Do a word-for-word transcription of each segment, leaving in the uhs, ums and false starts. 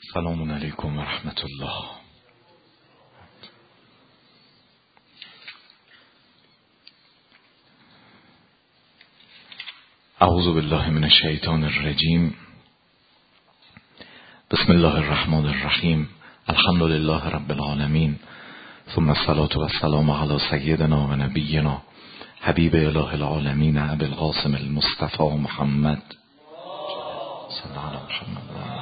سلام علیکم و رحمت الله. اعوذ بالله من الشیطان الرجیم. بسم الله الرحمن الرحیم. الحمد لله رب العالمین، ثم الصلاة والسلام علی سیدنا و نبینا حبیب اله العالمین ابی القاسم المصطفى محمد صلی الله علیه محمد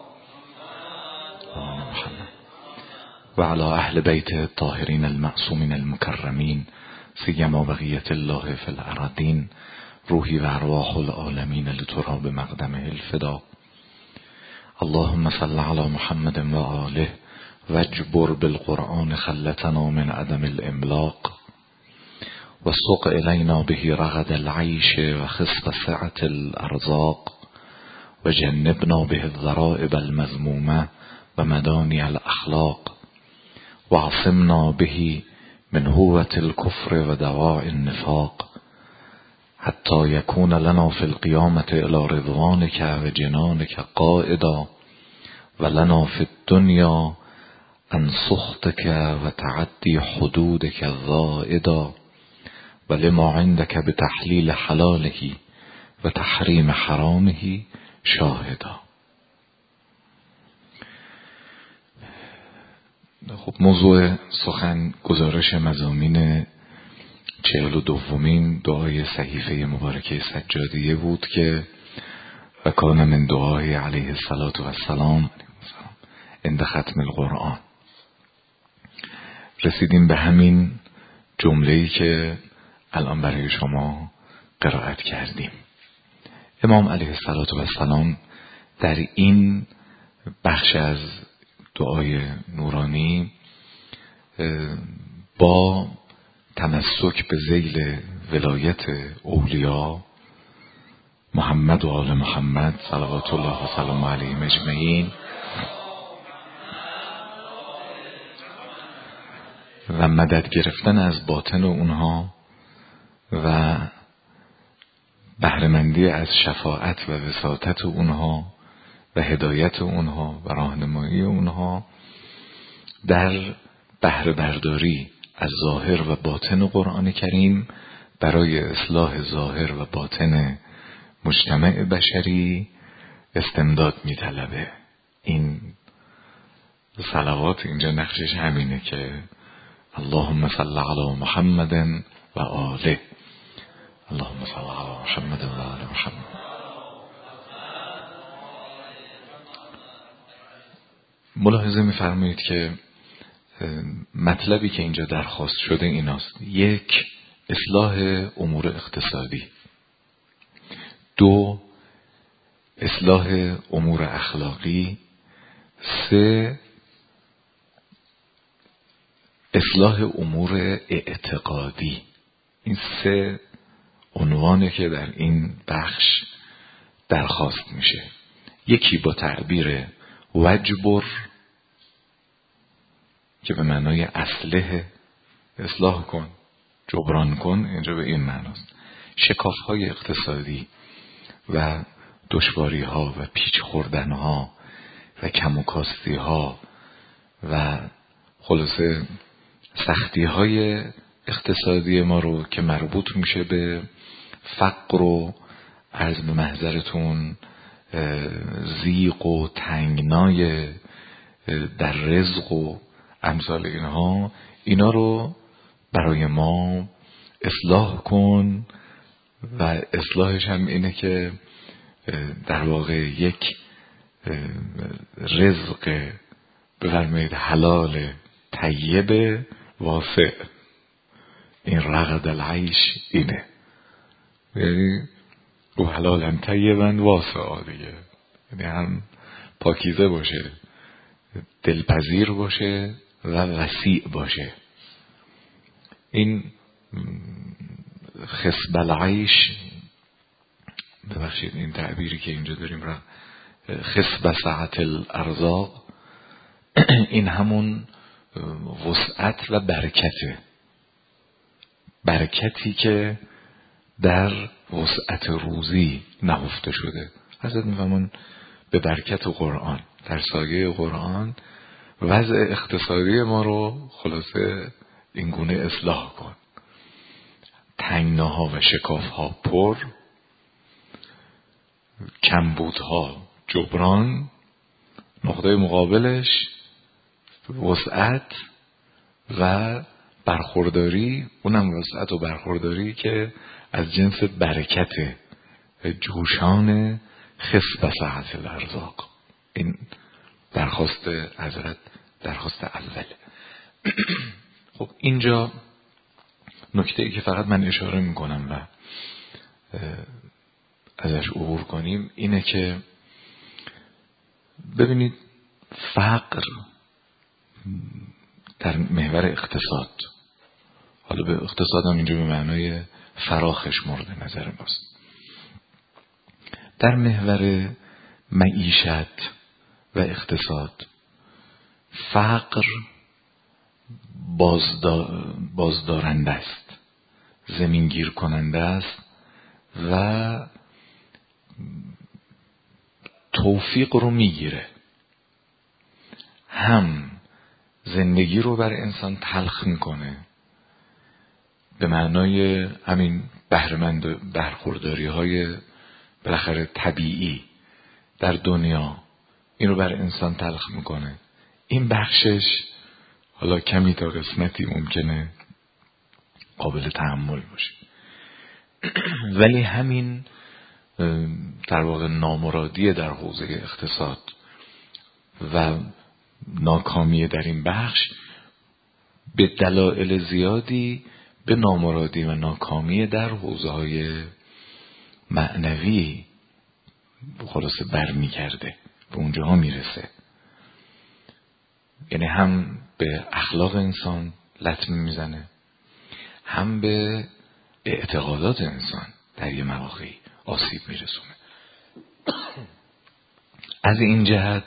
و علی اهل بیت الطاهرین المعصومین المکرمین سیما بقیت الله فی الارضین روحی و ارواح العالمین لترا بمقدمه الفدا. اللهم صل علی محمد و آله واجبر بالقرآن خلتنا من عدم الاملاق و سق الینا به رغد العیش و خسف سعة الارزاق و جنبنا به الضرائب المذمومه و مدانی الاخلاق و عصمنا به من هوة الكفر و دواء النفاق حتی یکون لنا فی القیامة الى رضوانک و جنانک قائدا و لنا فی الدنیا عن سخطک و تعدی حدودک زائدا و لما عندک بتحلیل حلاله و تحریم حرامه شاهدا. خب موضوع سخن گزارش مضامین چهل و دومین دعای صحیفه مبارکه سجادیه بود که و کان من دعای علیه الصلاة و السلام عند ختم القرآن. رسیدیم به همین جمله‌ای که الان برای شما قرائت کردیم. امام علیه الصلاة و السلام در این بخش از دعای نورانی با تمسک به ذیل ولایت اولیاء محمد و آل محمد صلوات الله و سلام علیهم اجمعین و مدد گرفتن از باطن اونها و بهره‌مندی از شفاعت و وساطت اونها و هدایت اونها و راهنمایی اونها در بهره برداری از ظاهر و باطن قرآن کریم برای اصلاح ظاهر و باطن مجتمع بشری استمداد می‌طلبه. این صلوات اینجا نقشش همینه که اللهم صل علی محمد و آله، اللهم صل علی محمد و آل محمد. ملاحظه می‌فرمایید که مطلبی که اینجا درخواست شده ایناست: یک، اصلاح امور اقتصادی، دو، اصلاح امور اخلاقی، سه، اصلاح امور اعتقادی. این سه عنوانه که در این بخش درخواست میشه. یکی با تعبیر وجبر که به معنای اصلح، اصلاح کن، جبران کن، اینجا به این معناست. شکاف های اقتصادی و دشواری ها و پیچ خوردن ها و کم و کاستی ها و خلاصه سختی های اقتصادی ما رو که مربوط میشه به فقر و عرض به محضرتون ضیق و تنگنای در رزق و امثال اینها، اینا رو برای ما اصلاح کن و اصلاحش هم اینه که در واقع یک رزق بفرمایید حلال طیب واسع، این رغد العیش اینه، یعنی او حلالا طیبا واسع دیگه، یعنی هم پاکیزه باشه، دلپذیر باشه و وسیع باشه. این خسب العیش، ببخشید این تعبیری که اینجا داریم را خسب سعة الارزاق، این همون وسعت و برکته، برکتی که در وسعت روزی نهفته شده. حضرت میفرمون به برکت قرآن، در سایه قرآن وضع اقتصادی ما رو خلاصه این گونه اصلاح کن. تنگناها و شکافها پر، کمبودها جبران، نقطه مقابلش وسعت و برخورداری، اونم وسعت و برخورداری که از جنس برکت جوشان خص بسعت الارزاق. این درخواست حضرت درخواست اول. خب اینجا نکته ای که فقط من اشاره میکنم و ازش عبور کنیم اینه که ببینید فقر در محور اقتصاد، حالا به اقتصاد هم اینجا به معنای فراخش مورد نظر ماست، در محور معیشت و اقتصاد فقر بازدار بازدارنده است، زمینگیر کننده است و توفیق رو میگیره، هم زندگی رو بر انسان تلخ میکنه به معنای همین بهره‌مند برخورداری های بالاخره طبیعی در دنیا، این رو بر انسان تلخ میکنه. این بخشش حالا کمی تا قسمتی ممکنه قابل تحمل باشه، ولی همین در واقع نامرادی در حوزه اقتصاد و ناکامی در این بخش به دلایل زیادی به نامرادی و ناکامی در حوزه های معنوی خلاصه برمیگرده، به اونجاها میرسه. یعنی هم به اخلاق انسان لطمه میزنه، هم به اعتقادات انسان در یه مواقعی آسیب میرسونه. از این جهت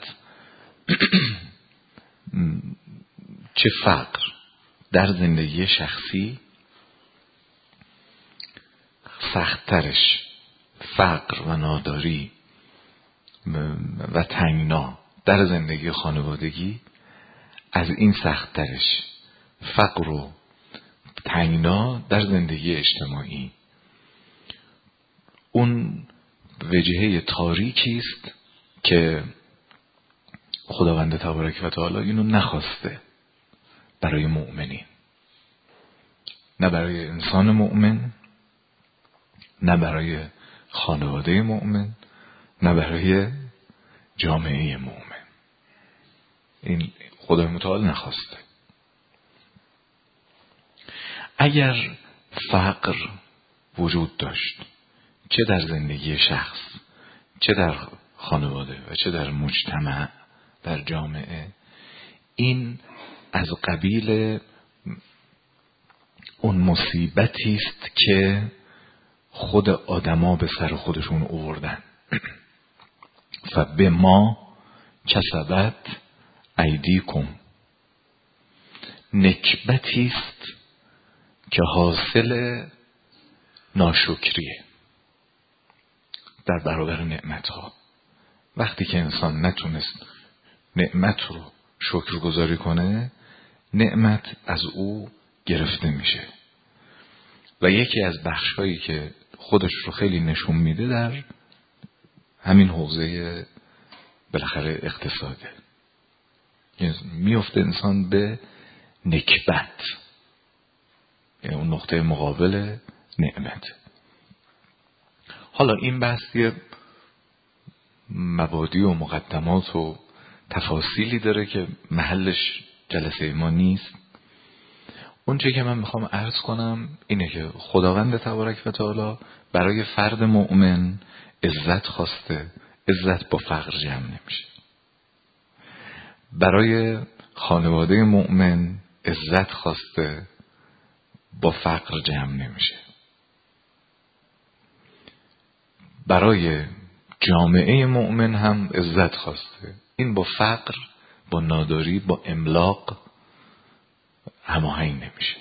چه فقر در زندگی شخصی سخت‌ترش، فقر و ناداری و تنگنا در زندگی خانوادگی از این سخت‌ترش، فقر و تنگنا در زندگی اجتماعی. اون وجهه تاریکی است که خداوند تبارک و تعالی اینو نخواسته برای مؤمنین، نه برای انسان مؤمن، نه برای خانواده مؤمن، نه برای جامعه مؤمن. این خدای متعال نخواسته. اگر فقر وجود داشت، چه در زندگی شخص، چه در خانواده و چه در مجتمع، در جامعه، این از قبیل اون مصیبتی است که خود آدما به سر خودشون آوردن. فبما کسبت ایدیکم، نکبتی است که حاصل ناشکریه در برابر نعمتها. وقتی که انسان نتونست نعمت رو شکرگزاری کنه، نعمت از او گرفته میشه. و یکی از بخشایی که خودش رو خیلی نشون میده در همین حوزه بالاخره اقتصاده، میفته انسان به نکبت، یعنی اون نقطه مقابل نعمت. حالا این بحث یه مبادی و مقدمات و تفاصیلی داره که محلش جلسه ما نیست. اون چه که من میخوام عرض کنم اینه که خداوند تبارک و تعالی برای فرد مؤمن عزت خواسته، عزت با فقر جمع نمیشه. برای خانواده مؤمن عزت خواسته، با فقر جمع نمیشه. برای جامعه مؤمن هم عزت خواسته، این با فقر، با ناداری، با املاق هماهنگ نمیشه.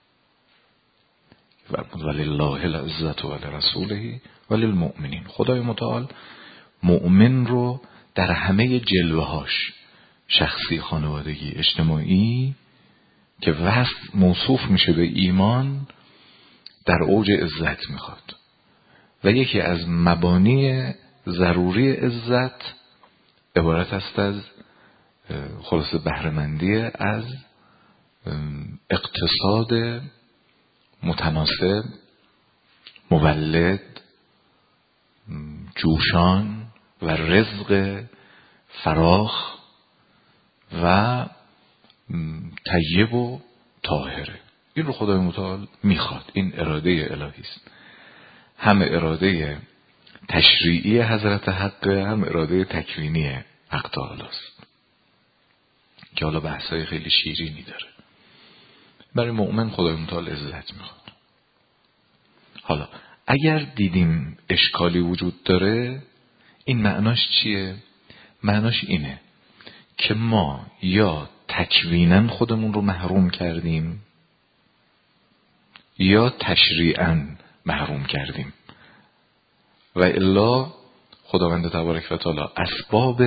ولله العزت ولرسوله وللمؤمنین. خدای متعال مؤمن رو در همه جلوهاش، شخصی، خانوادگی، اجتماعی، که وصف موصوف میشه به ایمان، در اوج عزت میخواد. و یکی از مبانی ضروری عزت عبارت است از خلاصه بهره‌مندی از اقتصاد متناسب، مولد، جوشان و رزق فراخ و طیب و طاهره. این رو خدای متعال میخواد. این اراده الهی است. هم اراده تشریعی حضرت حق، هم اراده تکوینی حق تعالی است که حالا بحثای خیلی شیرینی داره. برای مؤمن خدای متعال عزت میخواد. حالا اگر دیدیم اشکالی وجود داره، این معناش چیه؟ معناش اینه که ما یا تکویناً خودمون رو محروم کردیم یا تشریعاً محروم کردیم، و الا خداوند تبارک و تعالی اسباب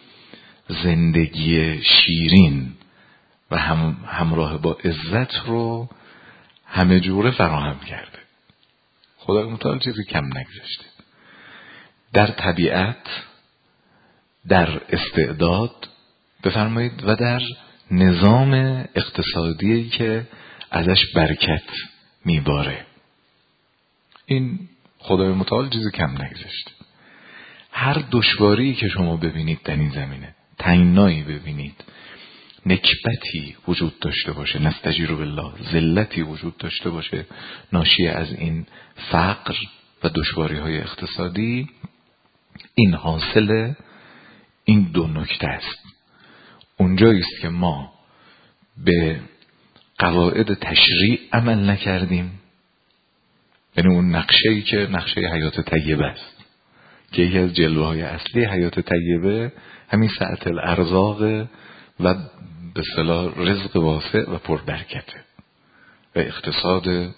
زندگی شیرین و هم همراه با عزت رو همه جوره فراهم کرده. خدای متعال چیزی کم نگذاشته. در طبیعت، در استعداد بفرمایید و در نظام اقتصادی که ازش برکت میباره، این خدای متعال چیزی کم نگذاشته. هر دشواری که شما ببینید در این زمینه، تنگنایی ببینید، نکبتی وجود داشته باشه، نستجیر بالله، ذلتی وجود داشته باشه ناشی از این فقر و دشواری های اقتصادی، این حاصل این دو نکته است. اونجایی است که ما به قواعد تشریع عمل نکردیم، یعنی اون نقشه‌ای که نقشه حیات طیبه است، که یکی از جلوه‌های اصلی حیات طیبه همین سعة الارزاق و به اصطلاح رزق واسع و پربرکته و اقتصاد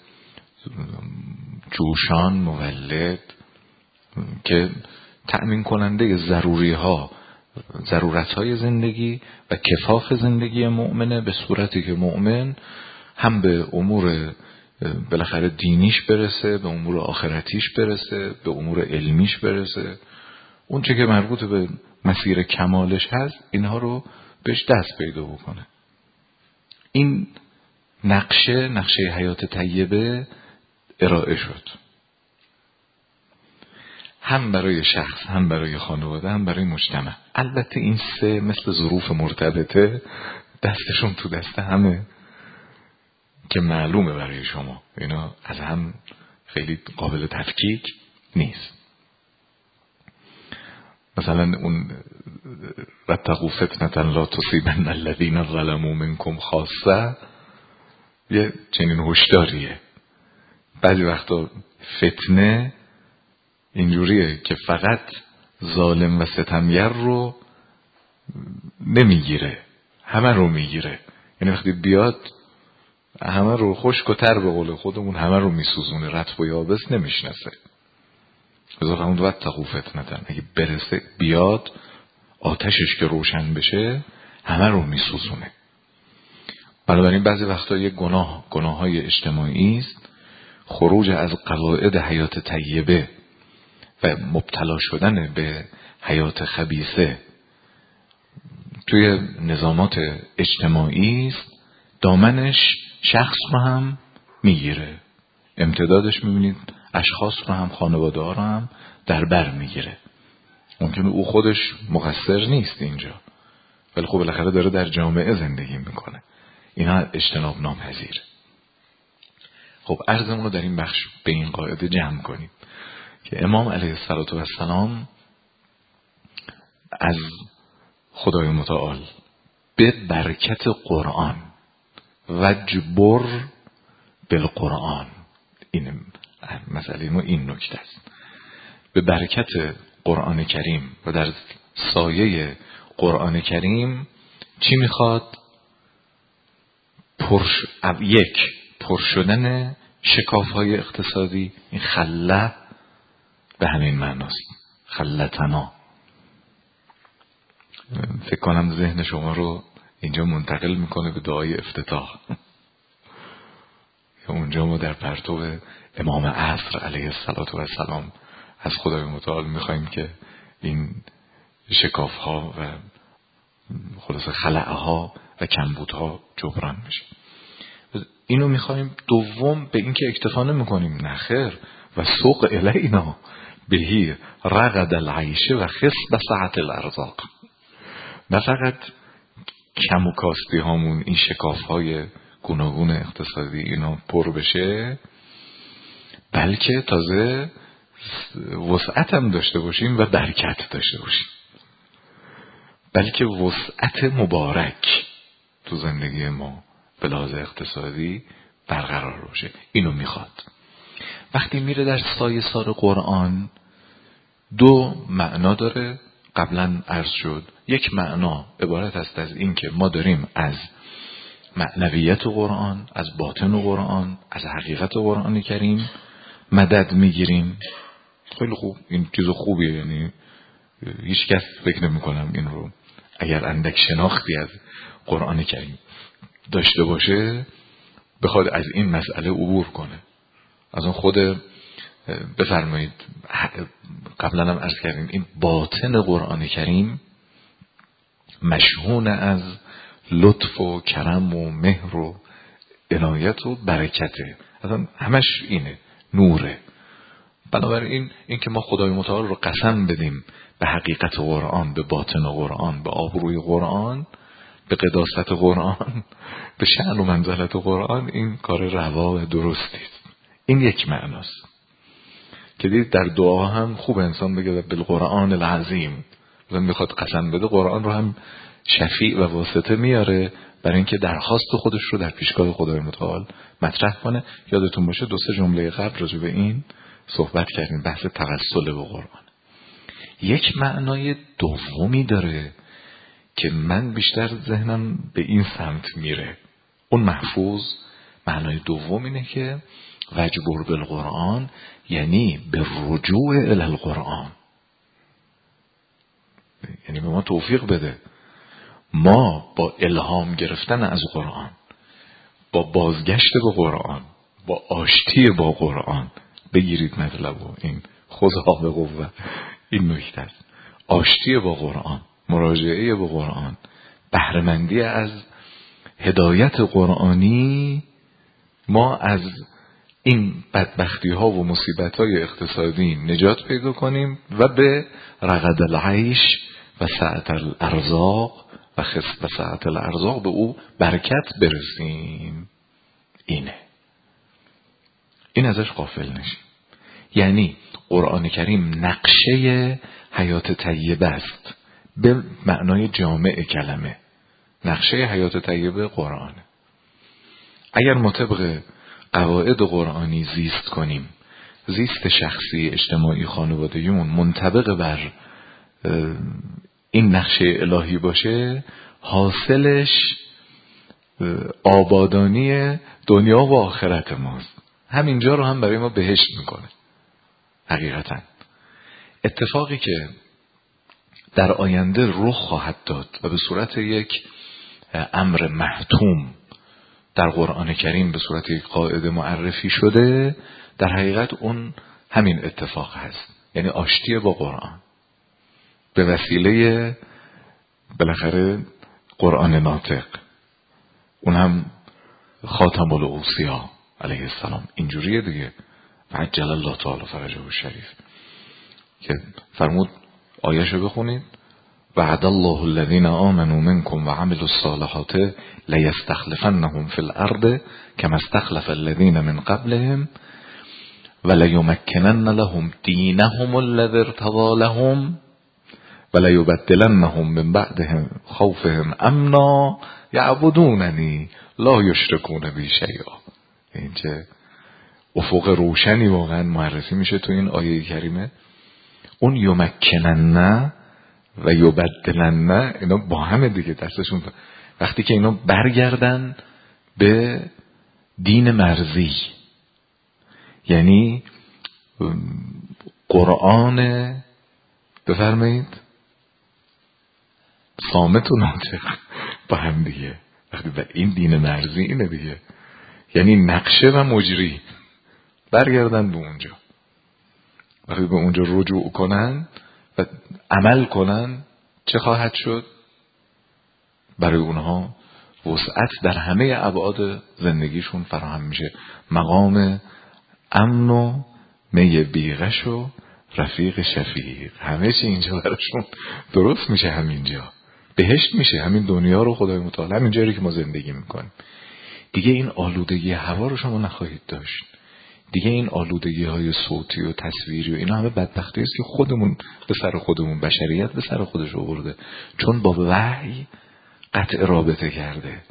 جوشان مولد که تأمین کننده ضروری ها ضرورت های زندگی و کفاف زندگی مؤمنه، به صورتی که مؤمن هم به امور بالاخره دینیش برسه، به امور آخرتیش برسه، به امور علمیش برسه، اون چه که مربوط به مسیر کمالش هست اینها رو بهش دست پیدا بکنه. این نقشه نقشه حیات طیبه ارائه شد، هم برای شخص، هم برای خانواده، هم برای مجتمع. البته این سه مثل ظروف مرتبطه دستشون تو دست همه که معلومه برای شما، اینا از هم خیلی قابل تفکیک نیست. مثلا اون واتقوا فتنة لا تصیبن الذین ظلموا منکم خاصه، یه چنین هشداریه. بعضی وقتا فتنه اینجوریه که فقط ظالم و ستمگر رو نمیگیره، همه رو میگیره. یعنی وقتی بیاد همه رو خشک و تر، به قول خودمون همه رو میسوزونه، رطب و یابس نمیشناسه. بذار همون واتقوا فتنة، اگه برسه بیاد آتشش که روشن بشه همه رو میسوزونه. بنابراین بعضی وقتا یک گناه گناههای اجتماعی است، خروج از قواعد حیات طیبه و مبتلا شدن به حیات خبیثه توی نظامات اجتماعی است، دامنش شخص رو هم میگیره، امتدادش میبینید اشخاص رو هم، خانواده ها رو هم در بر میگیره. ممکنه او خودش مقصر نیست اینجا، ولی خب بالاخره داره در جامعه زندگی میکنه. اینا اجتناب ناپذیره. خب عرضمون رو در این بخش به این قاعده جمع کنیم که امام علیه السلام از خدای متعال به برکت قرآن وجبر بالقرآن، این مسئله ما این نکته است، به برکت قرآن کریم و در سایه قرآن کریم چی میخواد؟ پرش... یک پر شدن شکاف‌های اقتصادی. این خله به همین معناست، خلتنا. فکر کنم ذهن شما رو اینجا منتقل میکنه به دعای افتتاح. اونجا ما در پرتو امام عصر علیه السلام از خدای متعال میخوایم که این شکاف ها و خلاصه خلأ ها و کمبود ها جبران بشه. اینو میخوایم. دوم به این که اکتفا نمیکنیم، نخیر و سوق الینا بهی رغد العیش و خس بسعت الارزاق. نه فقط کم و کاستی هامون این شکاف های گوناگون اقتصادی اینا پر بشه، بلکه تازه وسعت هم داشته باشیم و برکت داشته باشیم، بلکه وسعت مبارک تو زندگی ما به لحاظ اقتصادی برقرار باشه. اینو میخواد. وقتی میره در سایه سار قرآن دو معنا داره. قبلا عرض شد یک معنا عبارت است از این که ما داریم از معنویت قرآن، از باطن قرآن، از حقیقت قرآن کریم مدد میگیریم. خیلی خوب، این چیز خوبیه. یعنی هیچ کس فکر نمی کنم این رو اگر اندک شناختی از قرآن کریم داشته باشه بخواد از این مسئله عبور کنه. از اون خود بفرمایید قبلا هم عرض کردیم این باطن قرآن کریم مشحون از لطف و کرم و مهر و عنایت و برکته. اصلا همش اینه، نوره. بنابراین این که ما خدای متعال رو قسم بدیم به حقیقت قرآن، به باطن قرآن، به آبروی قرآن، به قداست قرآن، به شأن و منزلت قرآن، این کار روا و درستی است. این یک معناست که دید در دعا هم خوب انسان بگه بالقرآن العظیم. مثلا میخواد قسم بده قرآن رو هم شفیع و واسطه میاره برای اینکه درخواست خودش رو در پیشگاه خدای متعال مطرح کنه. یادتون باشه دو سه جمله قبل راجع به این صحبت کردیم، بحث توسل به قرآن. یک معنای دومی داره که من بیشتر ذهنم به این سمت میره. اون محفوظ معنای دوم اینه که وجبر بالقرآن یعنی به رجوع الی القرآن، یعنی به ما توفیق بده ما با الهام گرفتن از قرآن، با بازگشت به قرآن، با آشتی با قرآن بگیرید مطلب و این خذها به قوه. این نکته است، آشتی با قرآن، مراجعه به قرآن، بهره‌مندی از هدایت قرآنی. ما از این بدبختی ها و مصیبت های اقتصادی نجات پیدا کنیم و به رغد العیش و سعت الارزاق و خس و سعت الارزاق به او برکت برسیم. اینه، این ازش غافل نشیم. یعنی قرآن کریم نقشه حیات طیبه است به معنای جامع کلمه. نقشه حیات طیبه قرآنه. اگر ما طبق قواعد قرآنی زیست کنیم، زیست شخصی اجتماعی خانوادگیمون منطبق بر این نقشه الهی باشه، حاصلش آبادانی دنیا و آخرت ماست. همینجا رو هم برای ما بهشت میکنه. حقیقتا اتفاقی که در آینده رخ خواهد داد و به صورت یک امر محتوم در قرآن کریم به صورت یک قاعده معرفی شده، در حقیقت اون همین اتفاق هست. یعنی آشتی با قرآن به وسیله بالاخره قرآن ناطق، اون هم خاتم الاوصیا علیه السلام. اینجوریه دیگه، عجل الله تعالی فرجه الشریف که فرمود آیه‌شو بخونید: وعد الله الذين آمنوا منكم وعملوا الصالحات ليستخلفنهم في الأرض كما استخلف الذين من قبلهم وليمكنن لهم دينهم الذي ارتضى لهم وليبدلنهم من بعدهم خوفهم امنا يعبدونني لا يشركون بي شيئا. این چه افق روشنی واقعا معرفی میشه تو این آیه کریمه. اون یمکنن و یبدلن اینا با همه دیگه دستشون، وقتی که اینا برگردن به دین مرضی، یعنی قرآن بفرمایید صامت و ناطق با هم دیگه. وقتی این دین مرزی اینه دیگه، یعنی نقشه و مجری برگردن به اونجا. وقتی به اونجا رجوع کنن و عمل کنن چه خواهد شد؟ برای اونها وسعت در همه ابعاد زندگیشون فراهم میشه. مقام امن و می بیغش و رفیق شفیق، همه چی اینجا براشون درست میشه. همینجا بهشت میشه، همین دنیا رو خدای متعال، همین جایی که ما زندگی میکنیم. دیگه این آلودگی هوا رو شما نخواهید داشت. دیگه این آلودگی های صوتی و تصویری و اینا همه بدبختی است که خودمون به سر خودمون، بشریت به سر خودش آورده، چون با وحی قطع رابطه کرده.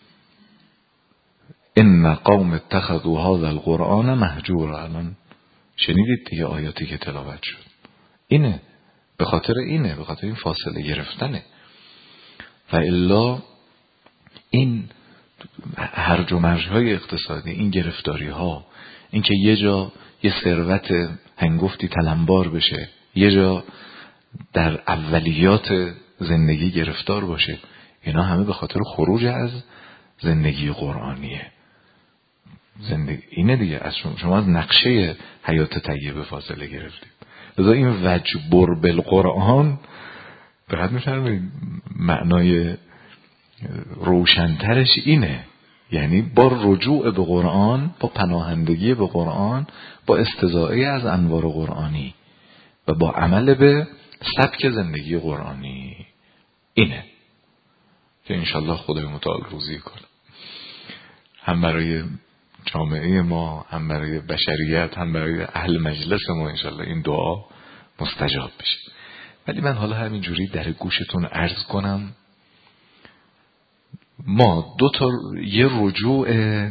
ان قوم اتخذوا هذا القرآن مهجورا. الان شنیدید دیگه آیاتی که تلاوت شد. اینه، به خاطر اینه، به خاطر این فاصله گرفتنه. و الا این هرج و مرج های اقتصادی، این گرفتاری ها، این که یه جا یه ثروت هنگفتی تلمبار بشه، یه جا در اولیات زندگی گرفتار باشه، اینا همه به خاطر خروج از زندگی قرآنیه. زندگی اینه دیگه. از شما از نقشه حیات طیبه فاصله گرفتید. لذا این وجبر بالقرآن دقت می‌فرمایید معنای روشنترش اینه، یعنی با رجوع به قرآن، با پناهندگی به قرآن، با استضاعه از انوار قرآنی و با عمل به سبک زندگی قرآنی. اینه که انشالله خدای متعال روزی کنه، هم برای جامعه ما، هم برای بشریت، هم برای اهل مجلس ما انشالله این دعا مستجاب بشه. ولی من حالا همینجوری در گوشتون عرض کنم، ما دو تا یه رجوع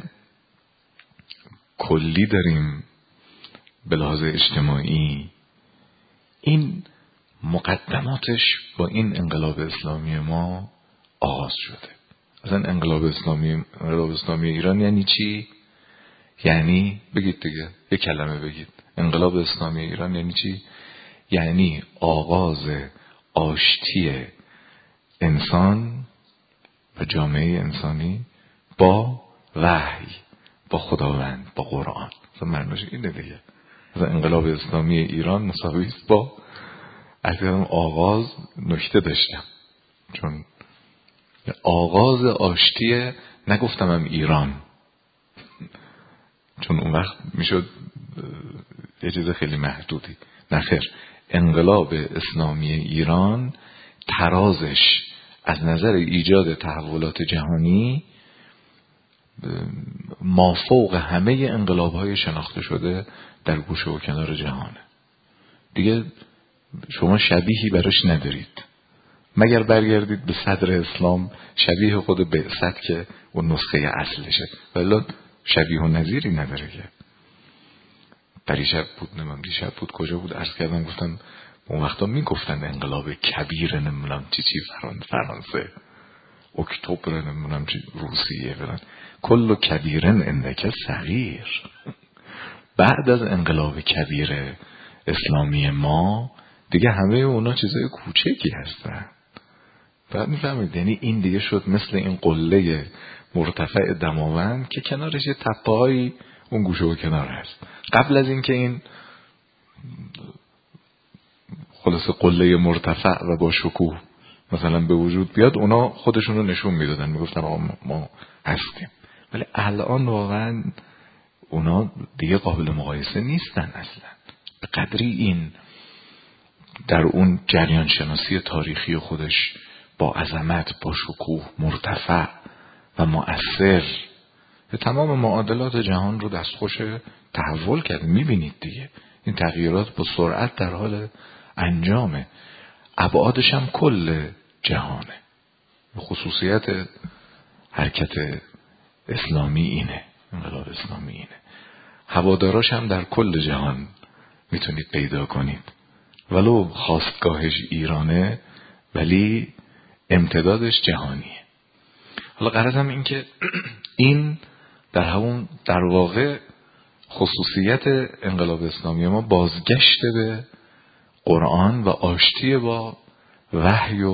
کلی داریم به لحاظ اجتماعی. این مقدماتش با این انقلاب اسلامی ما آغاز شده. اصلا انقلاب اسلامی انقلاب اسلامی ایران یعنی چی؟ یعنی بگید دیگه، یک کلمه بگید. انقلاب اسلامی ایران یعنی چی؟ یعنی آغاز آشتی انسان و جامعه انسانی با وحی، با خداوند، با قرآن. اصلا معنیش اینه دیگه. اصلا انقلاب اسلامی ایران مساوی است با از آغاز. نکته داشتم، چون آغاز آشتی، نگفتمم ایران، چون اون وقت میشد یه چیز خیلی محدودی. نخیر، انقلاب اسلامی ایران ترازش از نظر ایجاد تحولات جهانی مافوق همه انقلاب‌های شناخته شده در گوشه و کنار جهانه. دیگه شما شبیهی براش ندارید، مگر برگردید به صدر اسلام، شبیه خود بعثت که اون نسخه اصلشه، ولی شبیه و نظیری نداره. که پریشب بود، نمیم دیشب بود، کجا بود، عرض کردم، گفتن اون وقتا میگفتن انقلاب کبیر، نمیدونم چی چی فرانسه، اکتبر، نمیدونم چی روسیه، فلان، کل کبیرن اندک صغیر. بعد از انقلاب کبیر اسلامی ما دیگه همه اونا چیزای کوچکی هستن. بعد میفهمید، یعنی این دیگه شد مثل این قله مرتفع دماوند که کنارش یه تپه‌هایی اون گوشه و کنار هست. قبل از این که این خلاصه قله مرتفع و با شکوه مثلا به وجود بیاد، اونا خودشون رو نشون میدادن، میگفتن ما, ما هستیم. ولی الان واقعا اونا دیگه قابل مقایسه نیستن اصلا. به قدری این در اون جریان شناسی تاریخی خودش با عظمت، با شکوه، مرتفع و مؤثر تمام معادلات جهان رو دستخوش تحول کرد. میبینید دیگه این تغییرات با سرعت در حال انجامه. ابعادش هم کل جهانه. خصوصیت حرکت اسلامی اینه، انقلاب اسلامی اینه. هواداراش هم در کل جهان میتونید پیدا کنید، ولو خاستگاهش ایرانه ولی امتدادش جهانیه. حالا غرضم این که این در همون در واقع خصوصیت انقلاب اسلامی ما بازگشت به قرآن و آشتی با وحی و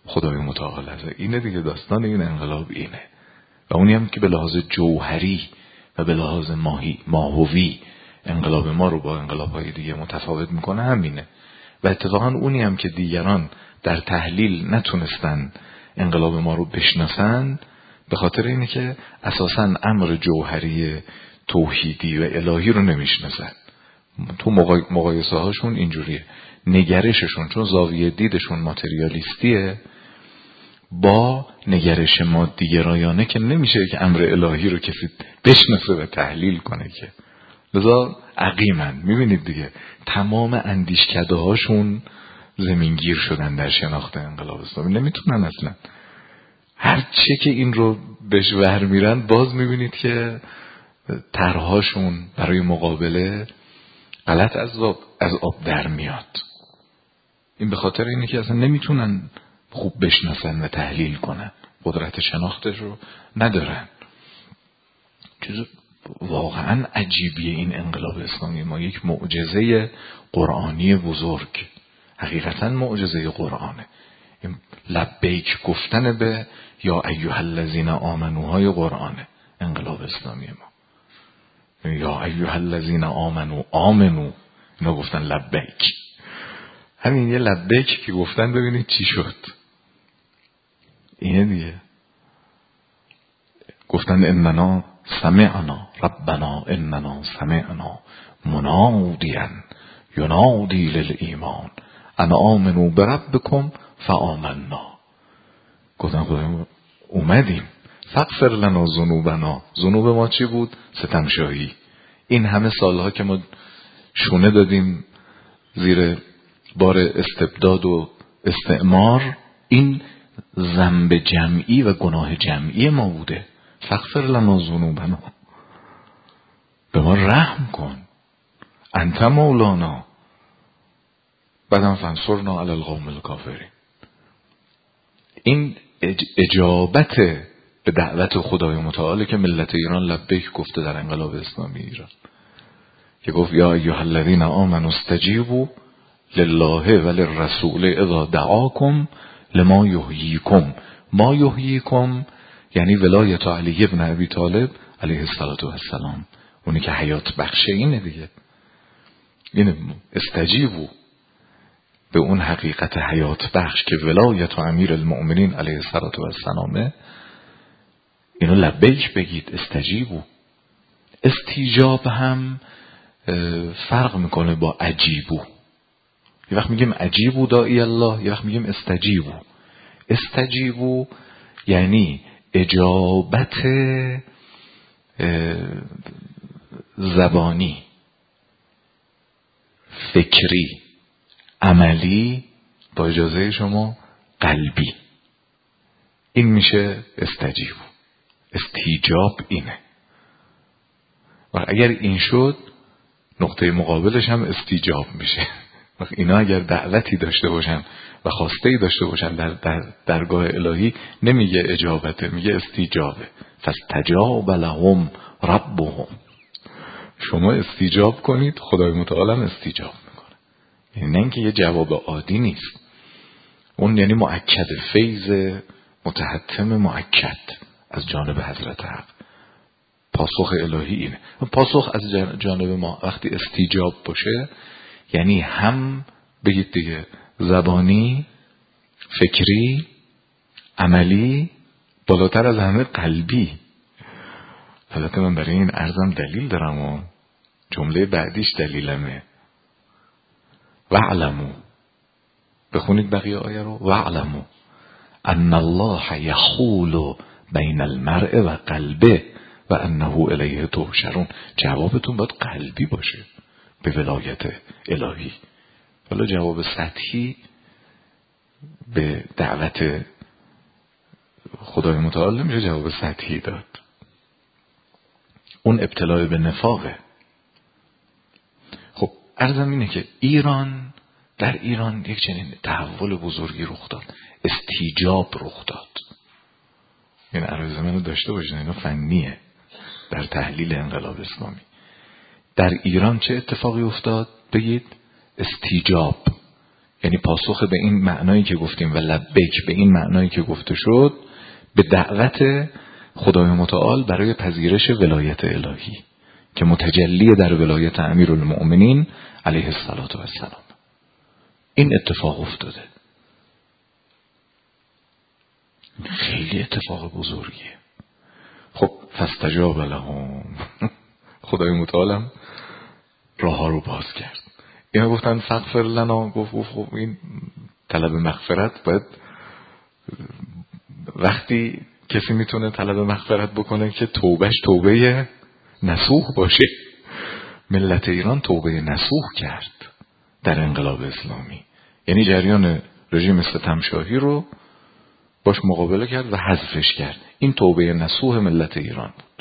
خدای متعال است. اینه دیگه داستان این انقلاب اینه. و اونی هم که به لحاظ جوهری و به لحاظ ماهی ماهوی انقلاب ما رو با انقلاب‌های دیگه متفاوت میکنه همینه. و اتفاقا اونی هم که دیگران در تحلیل نتونستن انقلاب ما رو بشناسن به خاطر اینه که اساساً امر جوهری توحیدی و الهی رو نمیشناسن. تو مقایسه هاشون اینجوریه، نگرششون چون زاویه دیدشون ماتریالیستیه با نگرش مادی‌گرایانه که نمیشه که امر الهی رو کسی بشناسه و تحلیل کنه که لذا عقیمن. میبینید دیگه تمام اندیشکده هاشون زمینگیر شدن در شناخت انقلاب اسلامی، نمیتونن اصلا. هر چه که این رو بهش ور میرن باز میبینید که طرحهاشون برای مقابله غلط از آب, از آب در میاد. این به خاطر اینه که اصلا نمیتونن خوب بشناسن و تحلیل کنن، قدرت شناختش رو ندارن. چیز واقعا عجیبیه این انقلاب اسلامی ما، یک معجزه قرآنی بزرگ، حقیقتا معجزه قرآنه. این لبیک گفتن به یا ایها الذین آمنوهای قرآنه انقلاب اسلامی ما. یا ایها الذین آمنو آمنو اینا گفتن لبیک. همین یه لبیک که گفتن ببینید چی شد. اینه دیگه گفتن اننا سمعنا ربنا اننا سمعنا منادیا ینادی للایمان ان آمنوا بربکم فآمنا. گفتن خدای اومدیم فاغفر لنا ذنوبنا. ذنوب ما چی بود؟ ستمشایی. این همه سالها که ما شونه دادیم زیر بار استبداد و استعمار، این ذنب جمعی و گناه جمعی ما بوده. فاغفر لنا ذنوبنا، به ما رحم کن، انت مولانا، بعدم فانصرنا علی القوم الکافرین. این اجابت به دعوت خدای متعال که ملت ایران لبیک گفته در انقلاب اسلامی ایران، که گفت یا ایها الذین آمنوا استجیبوا لله وللرسول اذا دعاکم لما یحییکم. ما یحییکم یعنی ولایت علی ابن ابی طالب علیه السلام، اونی که حیات بخشه. اینه دیگه، اینه استجیبوا به اون حقیقت حیات بخش که ولایت و امیر المؤمنین علیه السلام. اینو لبیک بگید، استجیبوا. استیجاب هم فرق میکنه با عجیبو. یه وقت میگیم عجیبو داعی الله، یه وقت میگیم استجیبو. استجیبو یعنی اجابت زبانی، فکری، عملی، با اجازه شما قلبی. این میشه استجیبو. استیجاب اینه. و اگر این شد نقطه مقابلش هم استیجاب میشه. وقت اینا اگر دعوتی داشته باشن و خواسته‌ای داشته باشن در, در درگاه الهی نمیگه اجابته، میگه استیجابه. فاستجاب لهم ربهم. شما استیجاب کنید، خدای متعال هم استیجاب میکنه. یعنی نه اینکه یه جواب عادی نیست، اون یعنی مؤکد، فیض متحتم مؤکد از جانب حضرت حق. پاسخ الهی اینه. پاسخ از جانب ما وقتی استیجاب باشه یعنی هم بگید دیگه زبانی، فکری، عملی، بالاتر از همه قلبی. البته من برای این عرضم دلیل دارم و جمله بعدیش دلیلمه. وعلمو، بخونید بقیه آیه رو. وعلمو ان الله یحول بین المرء و قلبه و انه الیه تحشرون. جوابتون باید قلبی باشه به ولایت الهی. حالا جواب سطحی به دعوت خدای متعال نمیشه جواب سطحی داد، اون ابتلای به نفاقه. خب عرضم اینه که ایران، در ایران یک چنین تحول بزرگی رخ داد، استیجاب رخ داد. این عرض منو داشته باشین، اینا فنیه در تحلیل انقلاب اسلامی. در ایران چه اتفاقی افتاد؟ بگید استیجاب. یعنی پاسخ به این معنایی که گفتیم و لبیک به این معنایی که گفته شد به دعوت خدای متعال برای پذیرش ولایت الهی که متجلی در ولایت امیرالمؤمنین علیه السلام. این اتفاق افتاده. خیلی اتفاق بزرگیه. خب فاستجاب لهم خدای متعالم راه ها رو باز کرد. اینا گفتن فغفر لنا، گفت خب این طلب مغفرت باید وقتی کسی میتونه طلب مغفرت بکنه که توبهش توبه نصوح باشه. ملت ایران توبه نصوح کرد در انقلاب اسلامی، یعنی جریان رژیم ستمشاهی رو باش مقابله کرد و حذفش کرد. این توبه نصوح ملت ایران بود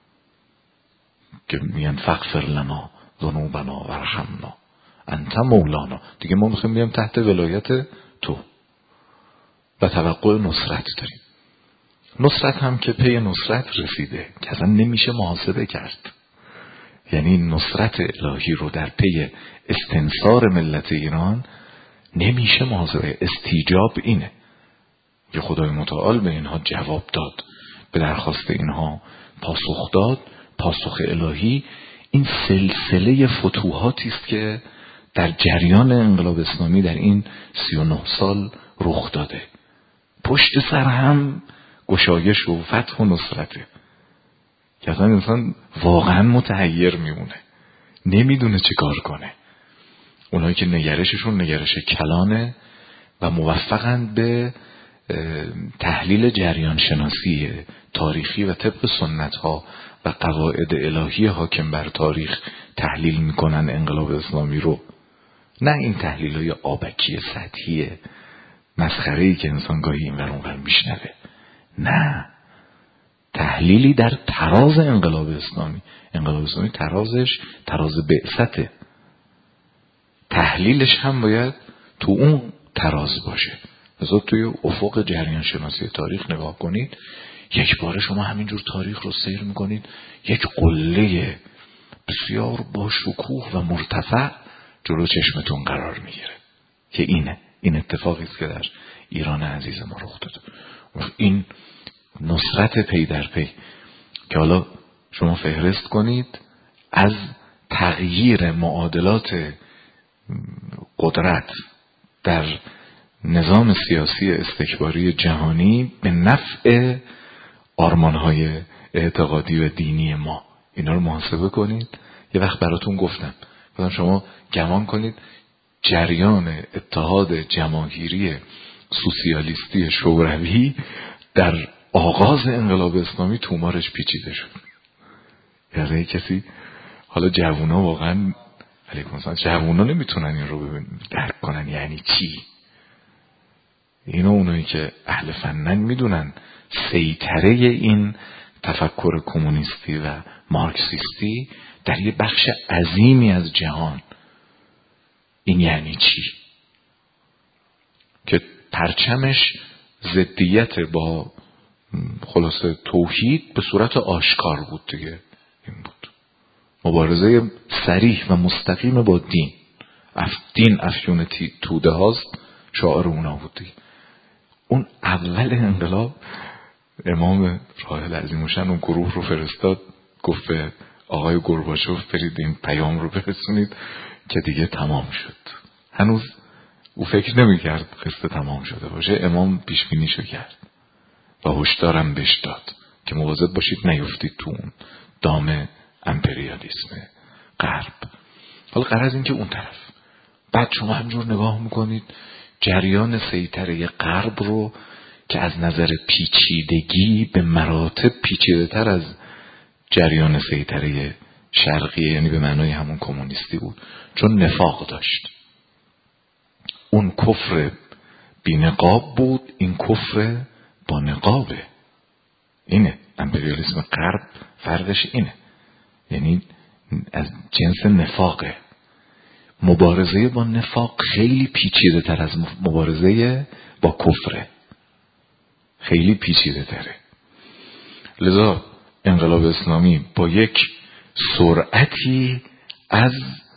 که میگن فغفر لنا ذنوبنا وارحمنا انت مولانا. دیگه ما میخوایم بیام تحت ولایت تو و توقع نصرت داریم. نصرت هم که پی نصرت رسیده که اصلا نمیشه محاسبه کرد. یعنی نصرت الهی رو در پی استنصار ملت ایران نمیشه محاسبه. استیجاب اینه که خدای متعال به اینها جواب داد، به درخواست اینها پاسخ داد. پاسخ الهی این سلسله فتوحاتی است که در جریان انقلاب اسلامی در این سی و نه سال رخ داده. پشت سر هم گشایش و فتح و نصرته که اصلا انسان واقعا متحیر میمونه، نمیدونه چه کار کنه. اونایی که نگرششون نگرش کلانه و موفقند به تحلیل جریان شناسی تاریخی و طبق سنت ها و قواعد الهی حاکم بر تاریخ تحلیل میکنن انقلاب اسلامی رو، نه این تحلیل های آبکی سطحی مسخره‌ای که انسان گاهی این ور اون ور میشنوه. نه، تحلیلی در تراز انقلاب اسلامی. انقلاب اسلامی ترازش تراز بعثته، تحلیلش هم باید تو اون تراز باشه. مثلا توی افق جریان شناسی تاریخ نگاه کنید، یک بار شما همینجور تاریخ رو سیر میکنید، یک قله بسیار با شکوه و مرتفع جلو چشمتون قرار میگیره که اینه این اتفاقی است که در ایران عزیز ما رخ داد. این نصرت پی در پی که حالا شما فهرست کنید از تغییر معادلات قدرت در نظام سیاسی استکباری جهانی به نفع آرمانهای اعتقادی و دینی ما. اینا رو محاسبه کنید. یه وقت براتون گفتم گفتم شما گمان کنید جریان اتحاد جماهیری سوسیالیستی شوروی در آغاز انقلاب اسلامی تومارش پیچیده شد. یعنی کسی حالا جوونا واقعا علیکم السلام جوونا نمیتونن این رو درک کنن یعنی چی. اینو اونایی که اهل فنن میدونن سیطره این تفکر کمونیستی و مارکسیستی در یه بخش عظیمی از جهان این یعنی چی، که پرچمش ضدیت با خلاصه توحید به صورت آشکار بود دیگه. این بود مبارزه صریح و مستقیم با دین. اف دین افیون توده هاست شعار اونا بود دیگه. اون اول انقلاب امام راحل عظیم الشأن اون گروه رو فرستاد، گفت به آقای گورباچوف برید این پیام رو برسونید که دیگه تمام شد. هنوز او فکر نمی‌کرد قصه تمام شده باشه. امام پیش بینیشو کرد و هشدارم بهش داد که مواظب باشید نیفتید تو اون دام امپریالیسم غرب. حالا غرض این که اون طرف بعد شما همجور نگاه میکنید جریان سیطره غرب رو که از نظر پیچیدگی به مراتب پیچیده تر از جریان سیطره شرقی، یعنی به معنای همون کمونیستی بود، چون نفاق داشت. اون کفر بی نقاب بود، این کفر با نقابه. اینه امپریالیسم غرب فرقش اینه، یعنی از جنس نفاقه. مبارزه با نفاق خیلی پیچیده تر از مبارزه با کفره، خیلی پیچیده تره. لذا انقلاب اسلامی با یک سرعتی از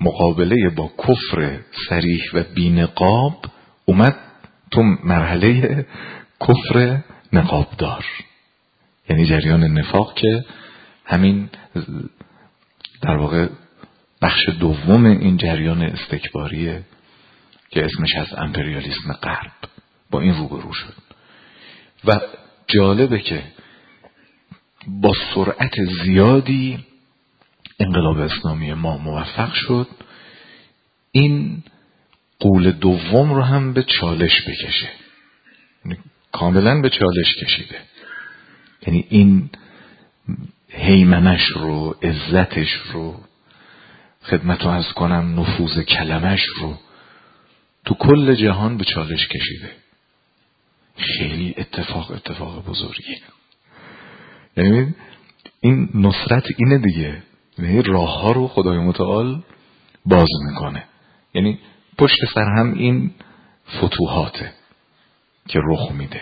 مقابله با کفر صریح و بی‌نقاب اومد تو مرحله کفر نقابدار، یعنی جریان نفاق که همین در واقع بخش دوم این جریان استکباریه که اسمش از امپریالیسم غرب، با این روبرو شد. و جالبه که با سرعت زیادی انقلاب اسلامی ما موفق شد این غول دوم رو هم به چالش بکشه، کاملا به چالش کشیده. یعنی این هیمنش رو، عزتش رو، خدمتو از کنم نفوذ کلمش رو تو کل جهان به چالش کشیده. خیلی اتفاق اتفاق بزرگیه. یعنی این نصرت اینه دیگه، یعنی راه ها رو خدای متعال باز میکنه. یعنی پشت سر هم این فتوحاته که رخ میده.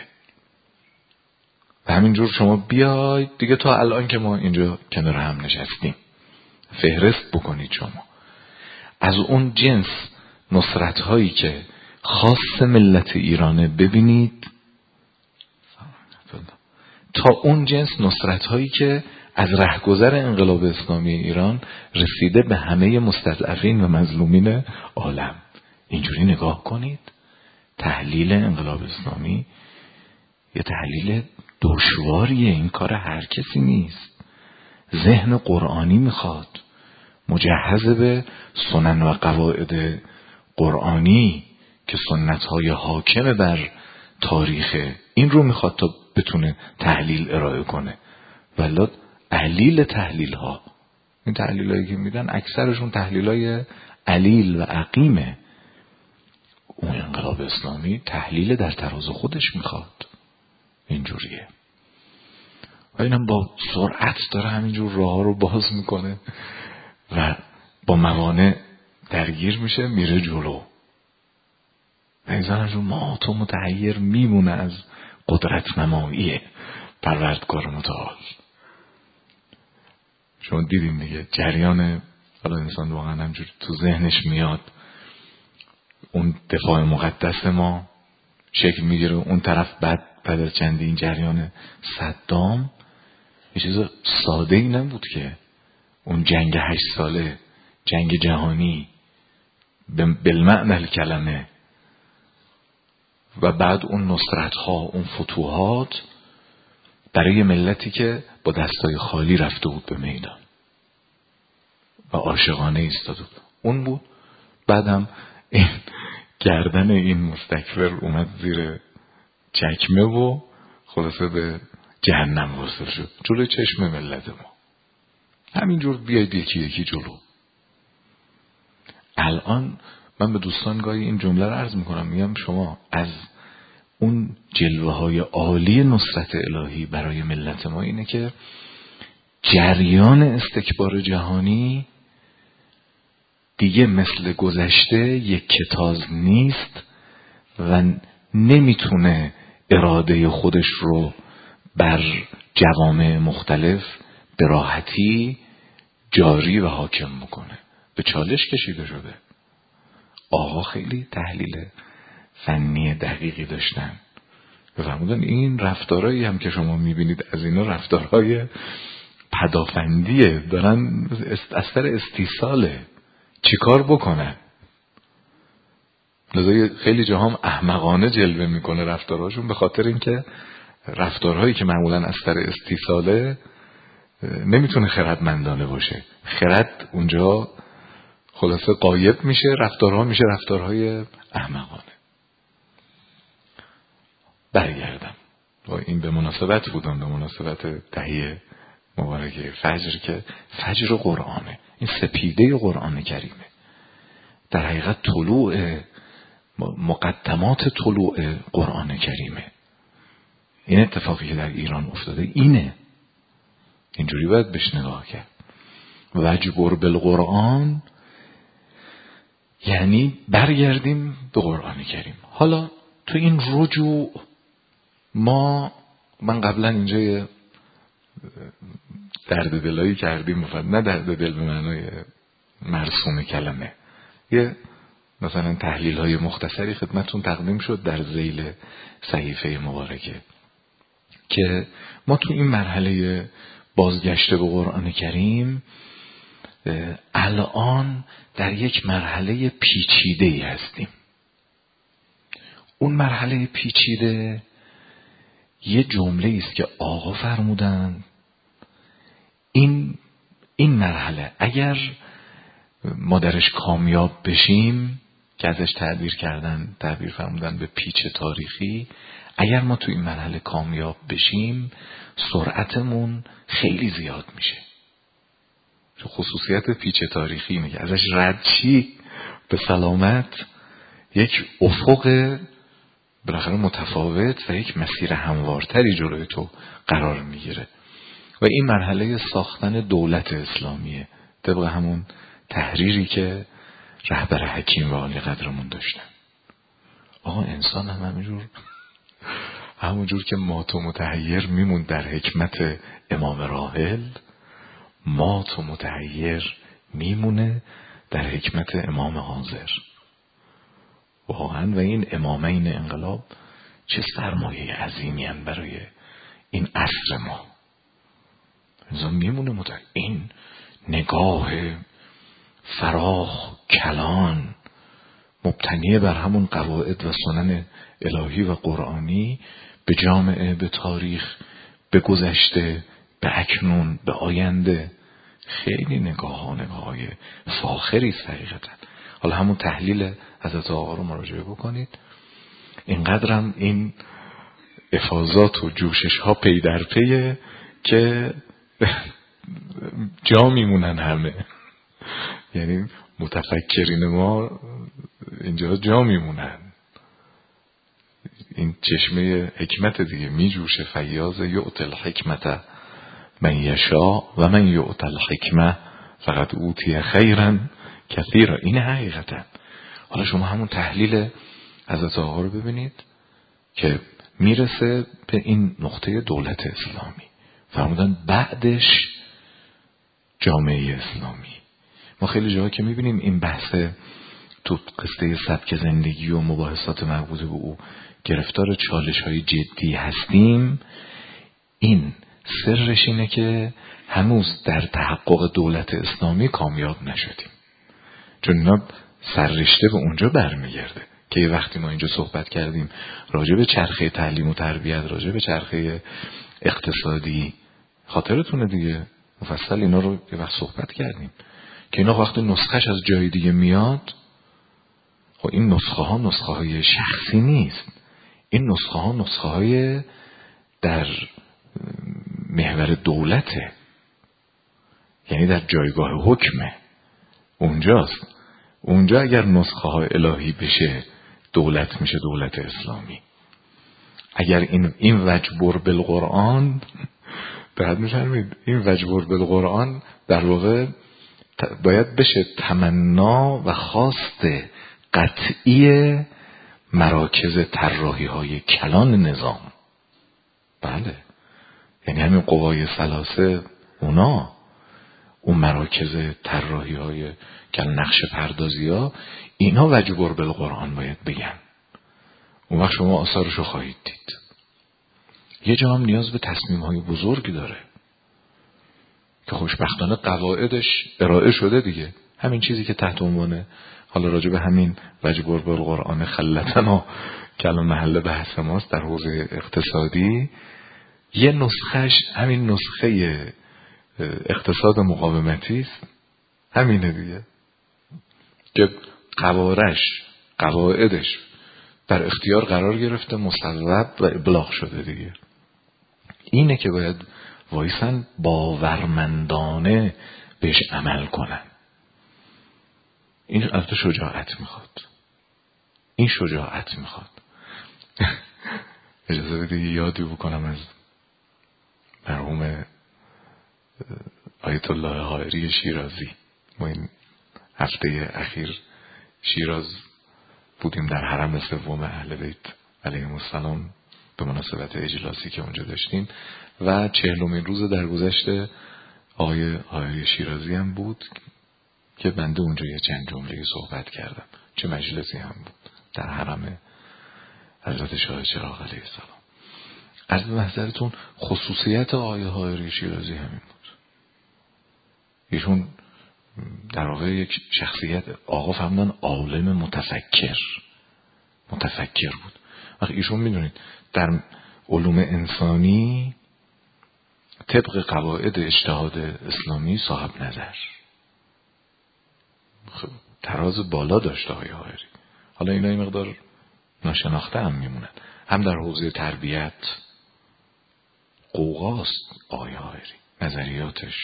و همینجور شما بیاید دیگه تا الان که ما اینجا کنار هم نشستیم فهرست بکنید شما از اون جنس نصرت هایی که خاص ملت ایرانه ببینید تا اون جنس نصرت هایی که از رهگذر انقلاب اسلامی ایران رسیده به همه مستضعفین و مظلومین عالم. اینجوری نگاه کنید. تحلیل انقلاب اسلامی یه تحلیل دشواریه، این کار هر کسی نیست. ذهن قرآنی میخواد، مجهز به سنن و قواعد قرآنی که سنت‌های حاکم بر تاریخ این رو میخواد تا بتونه تحلیل ارائه کنه. ولی اهلیل تحلیل ها، این تحلیل هایی که میدن اکثرشون تحلیل های علیل و عقیمه. اون انقلاب اسلامی تحلیل در تراز خودش میخواد. اینجوریه و اینم با سرعت داره همینجور راه ها رو باز میکنه و با موانع درگیر میشه، میره جلو و این زنشون ما تو متحیر میمونه از قدرت نمایی پروردگار متعال. شما دیدیم دیگه جریان، حالا انسان واقعا همجوری تو ذهنش میاد اون دفاع مقدس ما شکل میگیره، اون طرف بعد بعد از چندی این جریان صدام یه چیز ساده ای نبود که اون جنگ هشت ساله، جنگ جهانی بالمعنی الکلمه و بعد اون نصرت ها، اون فتوحات برای ملتی که با دستای خالی رفته بود به میدان و عاشقانه ایستاده بود، اون بود. بعدم این گردن این مستکبر اومد زیر چکمه و خلاصه به جهنم وصل شد جلوی چشم ملت ما. همینجور بیاید یکی یکی جلو. الان من به دوستان گاهی این جمله رو عرض میکنم، میگم شما از اون جلوه های عالی نصرت الهی برای ملت ما اینه که جریان استکبار جهانی دیگه مثل گذشته یک کتاز نیست و نمیتونه اراده خودش رو بر جوامع مختلف به راحتی جاری و حاکم میکنه. به چالش کشیده شده. آقا خیلی تحلیل فنی دقیقی داشتن و فرمودن این رفتارهایی هم که شما میبینید از اینا رفتارهای پدافندیه، دارن از سر استیصاله، چیکار بکنن. لذا خیلی جاها هم احمقانه جلوه میکنه رفتارهاشون، به خاطر اینکه رفتارهایی که معمولا از سر استیصاله نمیتونه خردمندانه باشه. خرد اونجا خلاصه غایب میشه، رفتارها میشه رفتارهای احمقانه. برگردم و این به مناسبت بودم، به مناسبت تهیه مبارکه فجر که فجر قرآنه، این سپیده قرآن کریمه. در حقیقت طلوع مقدمات طلوع قرآن کریمه. این اتفاقی که در ایران افتاده اینه. اینجوری باید بهش نگاه کرد. وجبر بالقرآن یعنی برگردیم به قرآن کریم. حالا تو این رجوع ما، من قبلا اینجا یه درد دلایی کردیم، نه درد دل به معنای مرسوم کلمه. یه مثلا تحلیل های مختصری خدمتون تقدیم شد در ذیل صحیفه مبارکه که ما تو این مرحله بازگشت به قرآن کریم الان در یک مرحله پیچیده‌ای هستیم. اون مرحله پیچیده یه جمله است که آقا فرمودن این این مرحله اگر ما درش کامیاب بشیم، که ازش تعبیر کردن تعبیر فرمودن به پیچ تاریخی، اگر ما تو این مرحله کامیاب بشیم سرعتمون خیلی زیاد میشه. چون خصوصیت پیچ تاریخی اینه که ازش رد چی به سلامت یک افق بالاخره متفاوت و یک مسیر هموارتری جلوی تو قرار میگیره و این مرحله ساختن دولت اسلامیه طبق همون تحریری که رهبر حکیم و عالی قدرمون داشتن. آقا انسان هم همینجور همونجور که مات و متحیر میموند در حکمت امام راحل، مات و متحیر میمونه در حکمت امام حاضر. واقعا و این امامین انقلاب چه سرمایه عظیمی هستند برای این عصر ما. انسان میمونه متحیر. این نگاه فراخ کلان مبتنی بر همون قواعد و سنن الهی و قرآنی به جامعه، به تاریخ، به گذشته، به اکنون، به آینده، خیلی نگاه ها نگاه های فاخری است حقیقتا. حالا همون تحلیل حضرت آقا رو مراجعه بکنید. اینقدرم این افاضات و جوشش ها پی در پیه که جا میمونن همه. یعنی متفکرین ما اینجا جا میمونن. این چشمه حکمت دیگه می جوشه. فیاض یؤتی الحکمت من یشاء و من یؤتی الحکمه فقط اوتی خیرا کثیرا. این حقیقتا. حالا شما همون تحلیل حضرت آقا رو ببینید که میرسه به این نقطه دولت اسلامی. فرمودن بعدش جامعه اسلامی. ما خیلی جاها که میبینیم این بحث تو قصه سبک زندگی و مباحثات مربوط به او گرفتار چالش های جدی هستیم، این سرش اینه که هنوز در تحقق دولت اسلامی کامیاب نشدیم. چون اینا سررشته به اونجا برمیگرده که یه وقتی ما اینجا صحبت کردیم راجع به چرخه تعلیم و تربیت، راجع به چرخه اقتصادی، خاطرتونه دیگه مفصل اینا رو یه وقت صحبت کردیم که اینا وقتی نسخهش از جای دیگه میاد، خب این نسخه ها نسخه های شخصی نیست، این نسخه ها نسخه های در محور دولته، یعنی در جایگاه حکمه. اونجاست. اونجا اگر نسخه های الهی بشه دولت میشه دولت اسلامی. اگر این این وجبر بالقرآن بعد میفهمید این وجبر بالقرآن در واقع باید بشه تمنا و خواست قطعی مراکز طراحی های کلان نظام. بله، یعنی همین قوای ثلاثه، اونا اون مراکز طراحی های کلان نقش پردازی ها، اینا وجبر بالقرآن باید بگن. اون وقت شما آثارشو خواهید دید. یه جا هم نیاز به تصمیم های بزرگ داره که خوشبختانه قواعدش ارائه شده دیگه. همین چیزی که تحت عنوان حالا راجع به همین وجبر بالقرآن خلتنا کلام محل بحث ماست در حوزه اقتصادی، یه نسخهش همین نسخه اقتصاد مقاومتی است. همینه دیگه که قوارش قواعدش در اختیار قرار گرفته، مصوب و ابلاغ شده دیگه. اینه که باید وایسن باورمندانه بهش عمل کنن. این البته شجاعت میخواد. این شجاعت میخواد. اجازه بدید یادی بکنم از مرحوم آیت الله حائری شیرازی. ما این هفته اخیر شیراز بودیم در حرم سوم اهل بیت علیهم السلام به مناسبت اجلاسی که اونجا داشتیم و چهلمین روز درگذشت آقای حائری شیرازی هم بود که بنده اونجا یه چند جمله صحبت کردم، چه مجلسی هم بود در حرم حضرت شاه چراغ علیه السلام. از محضرتون خصوصیت آقای حائری شیرازی همین بود. ایشون در واقع یک شخصیت، آقا فرمودن عالم متفکر متفکر بود. وقتی ایشون میدونید در علوم انسانی طبق قواعد اجتهاد اسلامی صاحب نظر، خب تراز بالا داشته های حائری. حالا اینا این مقدار ناشناخته هم میمونن. هم در حوزه تربیت قوقاست آقای حائری نظریاتش،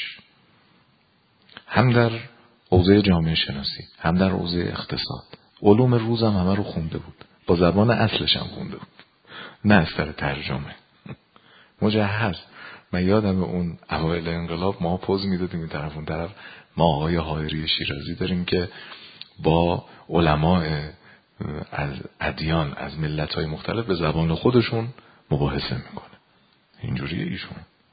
هم در حوزه جامعه شناسی، هم در حوزه اقتصاد. علوم روز هم همه رو خونده بود، با زبان اصلش هم خونده بود، نه از طریق ترجمه. مجهز. من یادم اون اوایل انقلاب ما پوز میدادیم این طرف اون طرف، ما آقای حائری شیرازی داریم که با علماء از ادیان از ملت‌های مختلف به زبان خودشون مباحثه میکنه. اینجوریه ایشون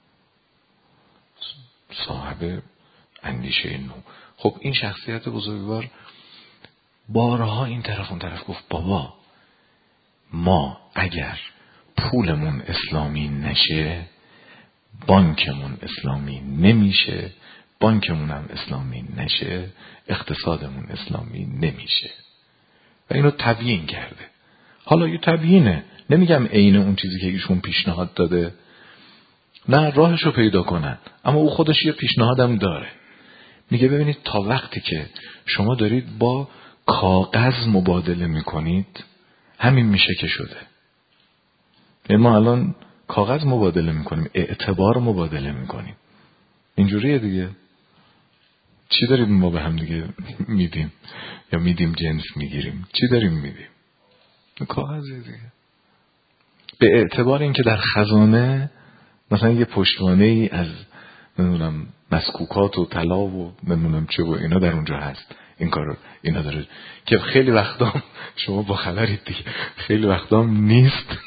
صاحب اندیشه نو. خب این شخصیت بزرگوار بارها این طرف اون طرف گفت بابا ما اگر پولمون اسلامی نشه بانکمون اسلامی نمیشه، بانکمون هم اسلامی نشه اقتصادمون اسلامی نمیشه. و اینو تبیین کرده. حالا یه تبیینه، نمیگم عین اون چیزی که ایشون پیشنهاد داده، نه راهشو پیدا کنن، اما او خودش یه پیشنهادم داره. میگه ببینید تا وقتی که شما دارید با کاغذ مبادله میکنید همین میشه که شده. یعنی ما الان کاغذ مبادله میکنیم، اعتبار مبادله میکنیم، اینجوریه دیگه. چی داریم ما به هم دیگه میدیم یا میدیم جنس میگیریم؟ چی داریم میدیم؟ کاغذه دیگه. به اعتبار این که در خزانه مثلا یه پشتوانه ای از نمیدونم مسکوکات و طلا و نمیدونم چه و اینا در اونجا هست، این کارو اینا داره که خیلی وقتا شما با خبرید دیگه، خیلی وقتا نیست.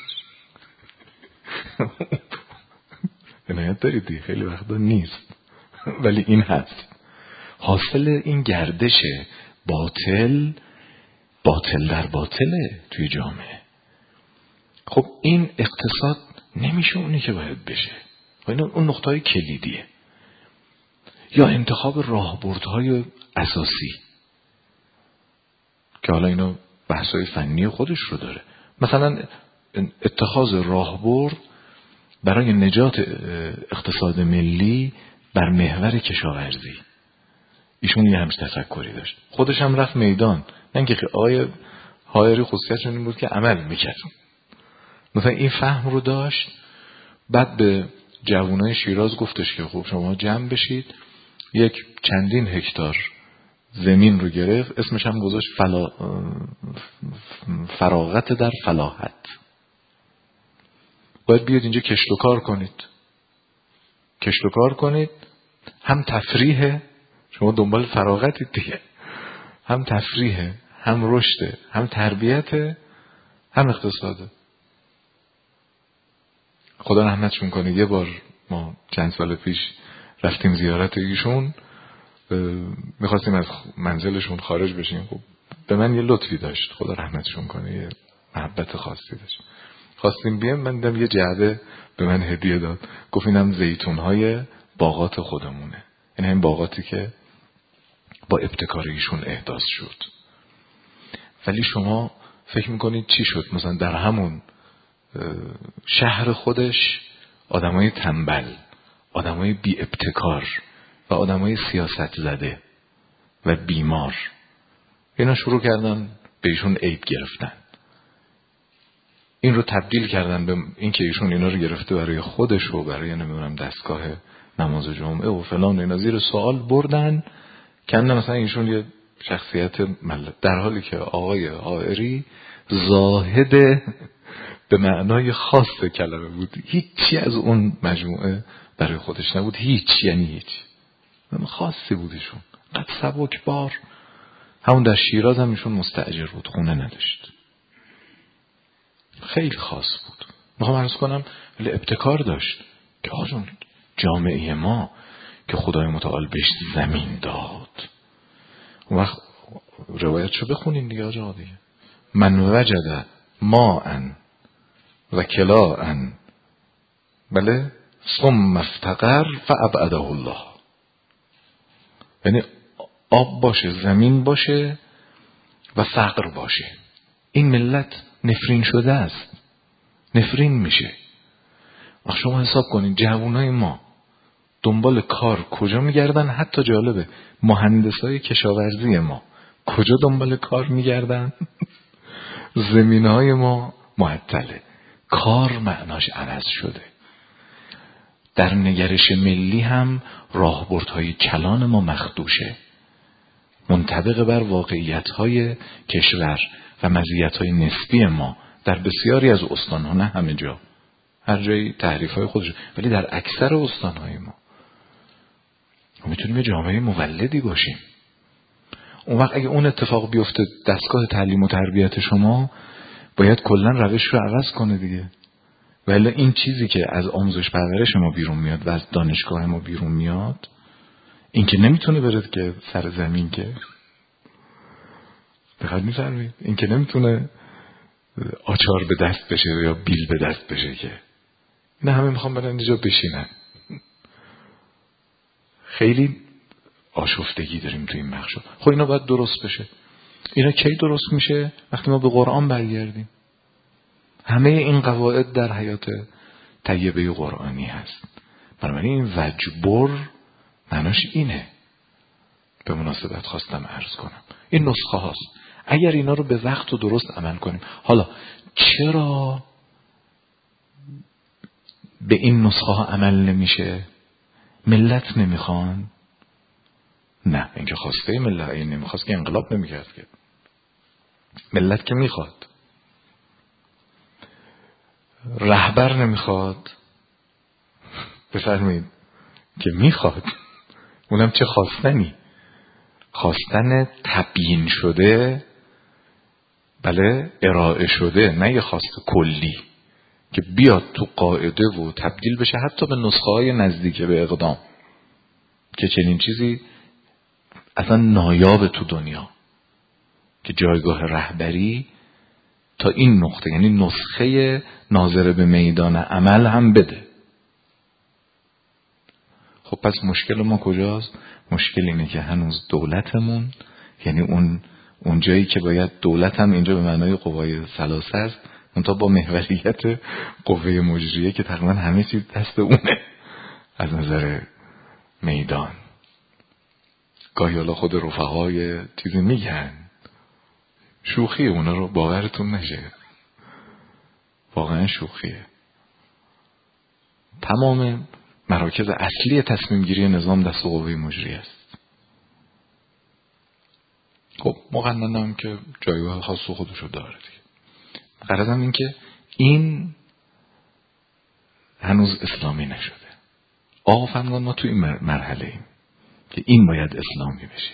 عنایت دارید دیگه، خیلی وقتا نیست ولی این هست. حاصل این گردش باطل باطل در باطله توی جامعه. خب این اقتصاد نمیشه اونی که باید بشه. و اون نقطه‌های کلیدیه. یا انتخاب راهبردهای اساسی که حالا اینا بحث‌های فنی خودش رو داره. مثلا اتخاذ راهبرد برای نجات اقتصاد ملی بر محور کشاورزی. ایشون یه همچین تفکری داشت. خودش هم رفت میدان. نه اینکه آقای حائری خصوصیتش این بود که عمل میکرد. مثلا این فهم رو داشت. بعد به جوانای شیراز گفتش که خب شما جمع بشید، یک چندین هکتار زمین رو گرفت، اسمش هم گذاشت فلا... فراغت در فلاحت. باید بیاد اینجا کشت و کار کنید. کشت و کار کنید، هم تفریحه، شما دنبال فراغتید دیگه، هم تفریحه، هم رشده، هم تربیته، هم اقتصاده. خدا رحمتشون کنه. یه بار ما چند سال پیش رفتیم زیارت ایشون، میخواستیم از منزلشون خارج بشیم. خب به من یه لطفی داشت، خدا رحمتشون کنه، یه محبت خاصی داشت. خواستیم بیام، من دیدم یه جعبه به من هدیه داد، گفت اینم زیتون‌های باغات خودمونه. این همین باغاتی که با ابتکار ایشون احداث شد. ولی شما فکر میکنید چی شد؟ مثلا در همون شهر خودش آدمای تنبل، آدمای بی ابتکار و آدمای سیاست زده و بیمار اینا شروع کردن به ایشون عیب گرفتن. این رو تبدیل کردن به این که ایشون اینا رو گرفته برای خودش و برای نمیدونم دستگاه نماز جمعه و فلان، اینا زیر سوال بردن کنده مثلا ایشون یه شخصیت ملت، در حالی که آقای حائری زاهد به معنای خاص کلمه بود. هیچی از اون مجموعه برای خودش نبود، هیچ، یعنی هیچ خاصی بودشون. قد سبک بار. همون در شیراز هم ایشون مستاجر بود، خونه نداشت، خیلی خاص بود. میخوام عرض کنم ولی ابتکار داشت که آجون جامعه ما که خدای متعال بهش زمین داد، اون وقت روایتشو بخونین دیگه آجا دیگه. من وجد ماء و کلاء بله ثم افتقر فابعده الله. یعنی آب باشه، زمین باشه و فقر باشه. این ملت نفرین شده است، نفرین میشه. وقت شما حساب کنید جوانای ما دنبال کار کجا میگردن؟ حتی جالبه مهندسای کشاورزی ما کجا دنبال کار میگردن؟ زمینهای ما معطله، کار معناش عوض شده. در نگرش ملی هم راهبردهای کلان ما مخدوشه، منطبق بر واقعیت‌های کشور و مزیت‌های نسبی ما در بسیاری از استان‌ها، نه همه جا، هر جایی تعریف‌های خودش، ولی در اکثر استان‌های ما ما میتونیم یه جامعه مولدی باشیم. اون وقت اگه اون اتفاق بیفته دستگاه تعلیم و تربیت شما باید کلاً روش رو عوض کنه دیگه. ولی این چیزی که از آموزش پرورش ما بیرون میاد و از دانشگاه ما بیرون میاد، این که نمیتونه برد که سر زمین، که دقیق میفرمید، این که نمیتونه آچار به دست بشه یا بیل به دست بشه، که نه همه میخوام برن اینجا بشینن. خیلی آشفتگی داریم تو این بخشا. خب اینا باید درست بشه. اینا کی درست میشه؟ وقتی ما به قرآن برگردیم. همه این قواعد در حیات طیبه قرآنی هست. بنابراین این وجبر معناش اینه. به مناسبت خواستم عرض کنم این نسخه هاست. اگر اینا رو به وقت و درست عمل کنیم. حالا چرا به این نسخه ها عمل نمیشه؟ ملت نمیخوان؟ نه، اینکه خواسته ملت، این نمیخواست که انقلاب نمیکرد که. ملت که میخواد. رهبر نمیخواد؟ بفرمایید که میخواد. اونم چه خواستنی؟ خواستن تبیین شده، بله، ارائه شده، نه یه خواست کلی که بیاد تو قاعده و تبدیل بشه حتی به نسخه های نزدیک به اقدام، که چنین چیزی اصلا نایاب تو دنیا، که جایگاه رهبری تا این نقطه، یعنی نسخه ناظر به میدان عمل هم بده. خب پس مشکل ما کجاست؟ مشکل اینه که هنوز دولتمون، یعنی اون اون جایی که باید دولت هم اینجا به معنای قوای ثلاثه است، منتها با محوریت قوه مجریه که تقریبا همه چیز دست اونه از نظر میدان. گاهی حالا خود رفقای چیزی میگن، شوخی، اونا رو باورتون نشه، واقعا شوخیه. تمام مراکز اصلی تصمیم گیری نظام دست قوه مجریه است. خب مقننم که جایگاه خاص خودشو داره دیگه. غرضم این که این هنوز اسلامی نشده. آقا فرمان ما تو این مرحله ایم که این باید اسلامی بشه.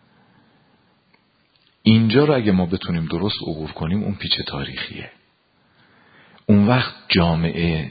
اینجا رو اگه ما بتونیم درست عبور کنیم، اون پیچ تاریخیه. اون وقت جامعه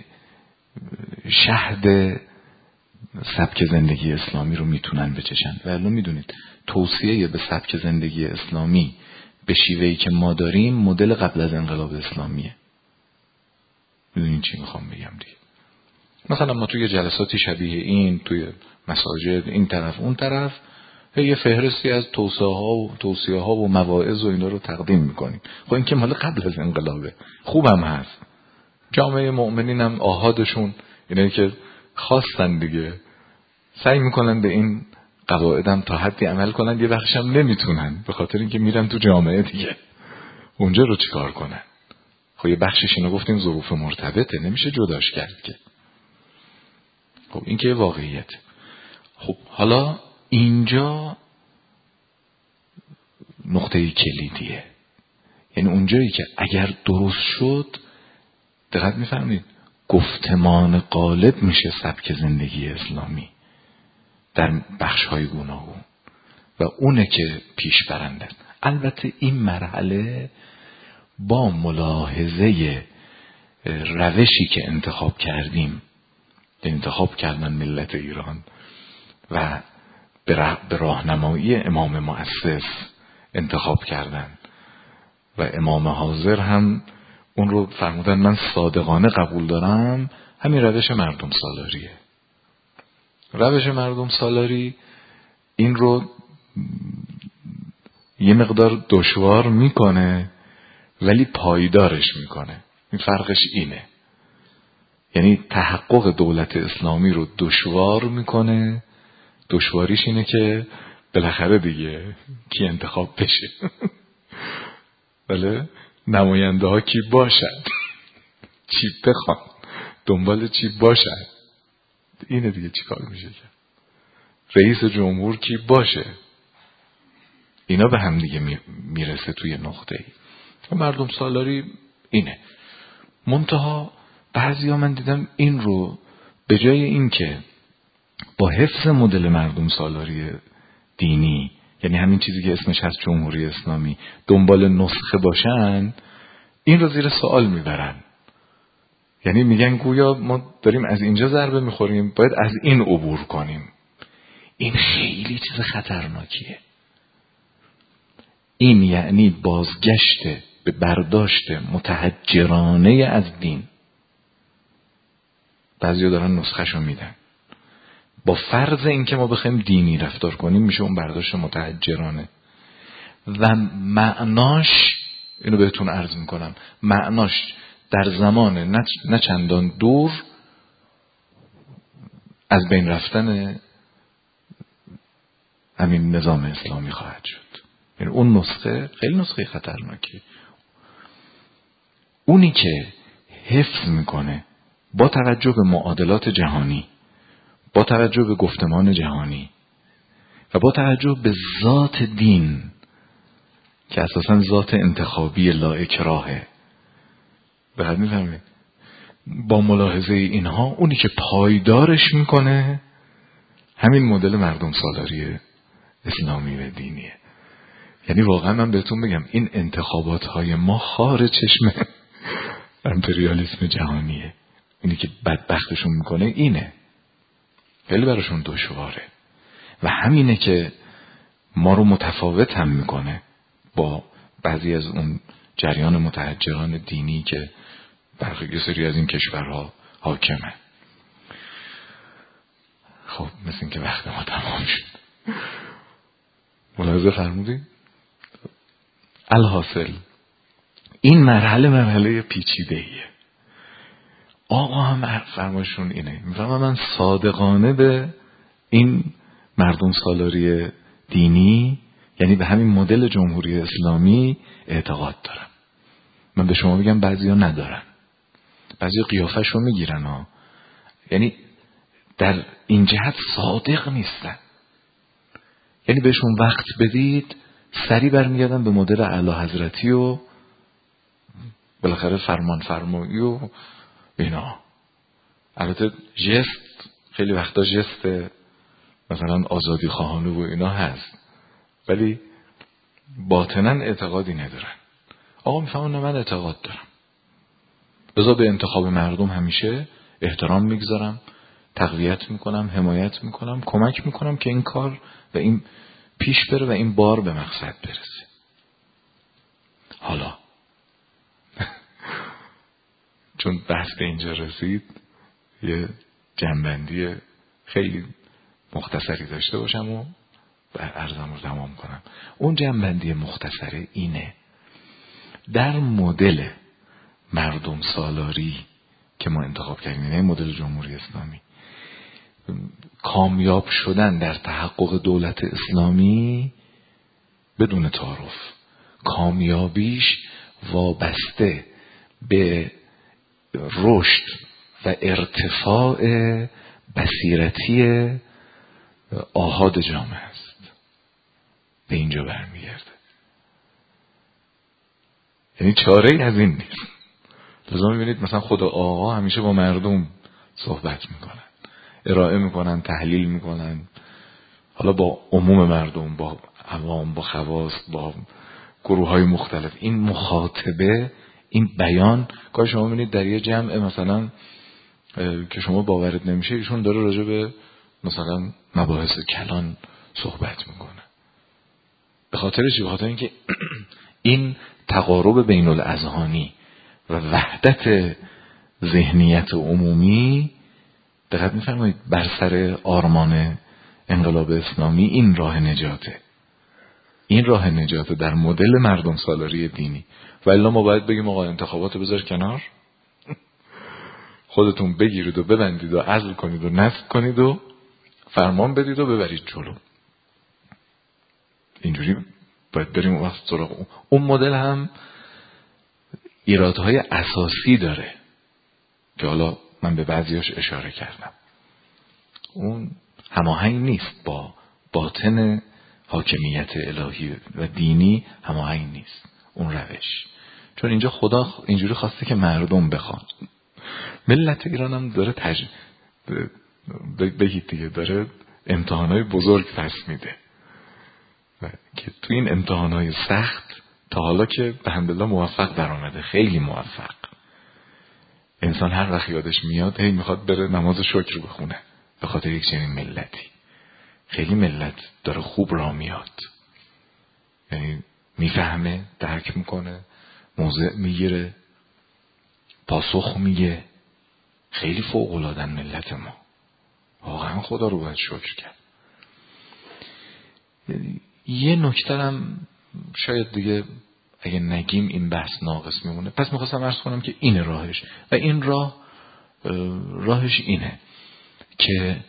شهد سبک زندگی اسلامی رو میتونن بچشن. و الان میدونید توصیه به سبک زندگی اسلامی به شیوهی که ما داریم مدل قبل از انقلاب اسلامیه. میدونین چی میخوام بگم دیگه؟ مثلا ما توی جلساتی شبیه این، توی مساجد این طرف اون طرف، یه فهرستی از توصیه ها و توصیه ها و مواعظ و اینا رو تقدیم میکنیم. خب این که مال قبل از انقلابه، خوبم هست. جامعه مؤمنین هم آحادشون اینه که خواستن دیگه، سعی میکنن به این قواعدم تا حدی عمل کنن، یه بخشم نمیتونن به خاطر اینکه میرن تو جامعه دیگه، اونجا رو چیکار کنن؟ خب یه بخشش اینو گفتیم ظروف مرتبطه، نمیشه جداش کرد که. خب این که واقعیت. خب حالا اینجا نقطه کلیدیه، یعنی اونجایی که اگر درست شد، دقت میفهمید، گفتمان غالب میشه سبک زندگی اسلامی در بخش‌های گوناگون و اونه که پیش برنده. البته این مرحله با ملاحظه روشی که انتخاب کردیم، انتخاب کردن ملت ایران و به راهنمایی امام مؤسس انتخاب کردن و امام حاضر هم اون رو فرمودن من صادقانه قبول دارم، همین روش مردم سالاریه. روش مردم سالاری این رو یه مقدار دشوار میکنه ولی پایدارش میکنه. این فرقش اینه، یعنی تحقق دولت اسلامی رو دشوار میکنه. دشواریش اینه که بالاخره دیگه کی انتخاب بشه بله، نماینده ها کی باشد، چی بخوان، دنبال چی باشد، اینه دیگه چی کار میشه کرد. رئیس جمهور کی باشه، اینا به هم دیگه میرسه توی نقطه ای. مردم سالاری اینه. منتها بعضیا من دیدم این رو به جای این که با حفظ مدل مردم سالاری دینی، یعنی همین چیزی که اسمش هست جمهوری اسلامی، دنبال نسخه باشن، این رو زیر سوال میبرن. یعنی میگن گویا ما داریم از اینجا ضربه میخوریم، باید از این عبور کنیم. این خیلی چیز خطرناکیه. این یعنی بازگشت به برداشت متحجرانه از دین. بعضیا دارن نسخه‌شو میدن با فرض اینکه ما بخوایم دینی رفتار کنیم، میشه اون برداشت متحجرانه و معناش، اینو بهتون عرض میکنم، معناش در زمان نه چندان دور از بین رفتن همین نظام اسلامی خواهد شد. یعنی اون نسخه خیلی نسخه خطرناکه. اونی که حفظ میکنه با توجه به معادلات جهانی، با توجه به گفتمان جهانی و با توجه به ذات دین که اساساً ذات انتخابی لا اکراهه، بعد میفهمید، با ملاحظه اینها اونی که پایدارش میکنه همین مدل مردم سالاری اسلامی و دینیه. یعنی واقعا من بهتون بگم این انتخابات های ما خار چشم امپریالیسم جهانیه. اینی که بدبختشون میکنه اینه، خیلی براشون دشواره و همینه که ما رو متفاوت هم میکنه با بعضی از اون جریان متحجران دینی که بر یه سری از این کشورها حاکمه. خب مثل این که وقت ما تمام شد. ملاحظه فرمودی؟ الحاصل این مرحله مرحله پیچیده ایه. آقا هم فرمایشون اینه، میفهمم من صادقانه به این مردم سالاری دینی، یعنی به همین مدل جمهوری اسلامی اعتقاد دارم. من به شما بگم بعضیا ندارن، بعضیا قیافش رو میگیرن ها، یعنی در این جهت صادق نیستن. یعنی بهشون وقت بدید سری برمیگردن به مدل اعلی حضرتی و بالاخره فرمان فرمایی و اینا. البته جست خیلی وقتا جست مثلا آزادی خواهانه و اینا هست، ولی باطنا اعتقادی ندارن. آقا میفهمون من اعتقاد دارم، بذار به انتخاب مردم همیشه احترام میگذارم، تقویت میکنم، حمایت میکنم، کمک میکنم که این کار و این پیش بره و این بار به مقصد برسه. حالا چون بحث به اینجا رسید یه جنبندی خیلی مختصری داشته باشم و عرضم رو تمام کنم. اون جنبندی مختصره اینه: در مدل مردم سالاری که ما انتخاب کردیم، یعنی مدل جمهوری اسلامی، کامیاب شدن در تحقق دولت اسلامی بدون تعارف، کامیابیش وابسته به رشد و ارتفاع بصیرتی آحاد جامعه است. به اینجا برمیگرده. یعنی چاره از این نیست. لازم می‌بینید مثلا خود آقا همیشه با مردم صحبت میکنن، ارائه میکنن، تحلیل میکنن، حالا با عموم مردم، با عوام، با خواص، با گروه های مختلف. این مخاطبه، این بیان، که شما می‌بینید در یه جمع مثلا که شما باورت نمیشه ایشون داره راجع به مثلا مباحث کلان صحبت میکنه. به خاطر چی؟ به خاطر اینکه این تقارب بین الاذهانی و وحدت ذهنیت عمومی، دقت می‌فرمایید، بر سر آرمان انقلاب اسلامی این راه نجاته. این راه نجاته در مدل مردم سالاری دینی. و الا ما باید بگیم آقا انتخابات بذار کنار، خودتون بگیرید و ببندید و عزل کنید و نصب کنید و فرمان بدید و ببرید جلو. اینجوری باید بریم وقت سراغ اون. اون مدل هم ایرادهای اساسی داره که حالا من به بعضیاش اشاره کردم. اون هماهنگ نیست با باطن حاکمیت الهی و دینی، هماهنگ نیست اون روش. چون اینجا خدا اینجوری خواسته که مردم بخوان. ملت ایران هم داره تج... بگید دیگه داره امتحانای بزرگ پس میده که تو این امتحانای سخت تا حالا که به حمدالله موفق در آمده، خیلی موفق. انسان هر وقت یادش میاد هی میخواد بره نماز شکر بخونه به خاطر یک چنین ملتی. خیلی ملت داره خوب راه میاد، یعنی میفهمه، درک میکنه، موضع میگیره، پاسخ میگه. خیلی فوق العاده ملت ما، واقعا خدا رو باید شکر کرد. یه نکته هم شاید دیگه اگه نگیم این بحث ناقص میمونه. پس میخواستم عرض کنم که این راهش و این راه راهش اینه که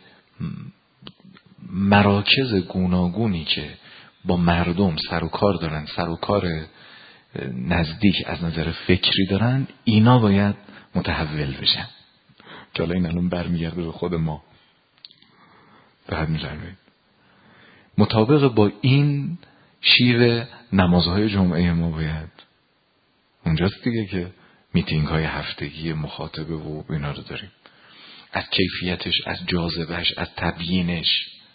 مراکز گوناگونی که با مردم سر و کار دارن، سر و کار نزدیک از نظر فکری دارن، اینا باید متحول بشن. که حالا این الان برمیگرده به خود ما. بعد می‌فرمایید مطابق با این شیوه نمازهای جمعه ما باید اونجاست دیگه که میتینگ های هفتگی مخاطبه و اینا رو داریم. از کیفیتش، از جاذبهش، از تبیینش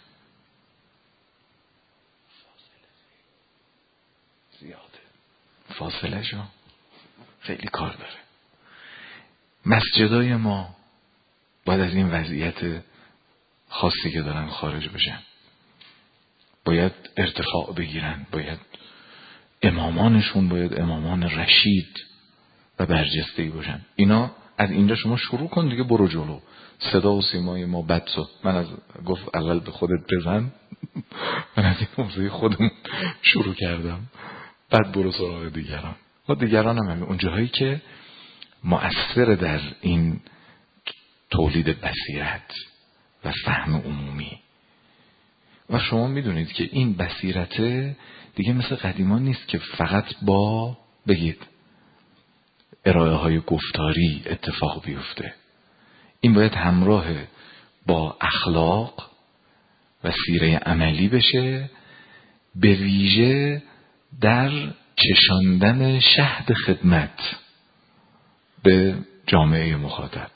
زیاده. فاصله شو خیلی کار داره. مسجدای ما باید از این وضعیت خاصی که دارن خارج بشن. باید ارتفاع بگیرن. باید امامانشون باید امامان رشید و برجسته‌ای باشن. اینا از اینجا شما شروع کن دیگه، برو جلو. صدا و سیمای ما بد شد. من از گفت اول به خودت بزن. من از این موضوع خودم شروع کردم، بعد برو سراغ دیگران. و دیگران هم همین اون جاهایی که مؤثر در این تولید بصیرت و فهم عمومی. و شما میدونید که این بصیرت دیگه مثل قدیمان نیست که فقط با بگید ارائه های گفتاری اتفاق بیفته. این باید همراه با اخلاق و سیره عملی بشه، به ویژه در چشاندن شهد خدمت به جامعه مخاطب.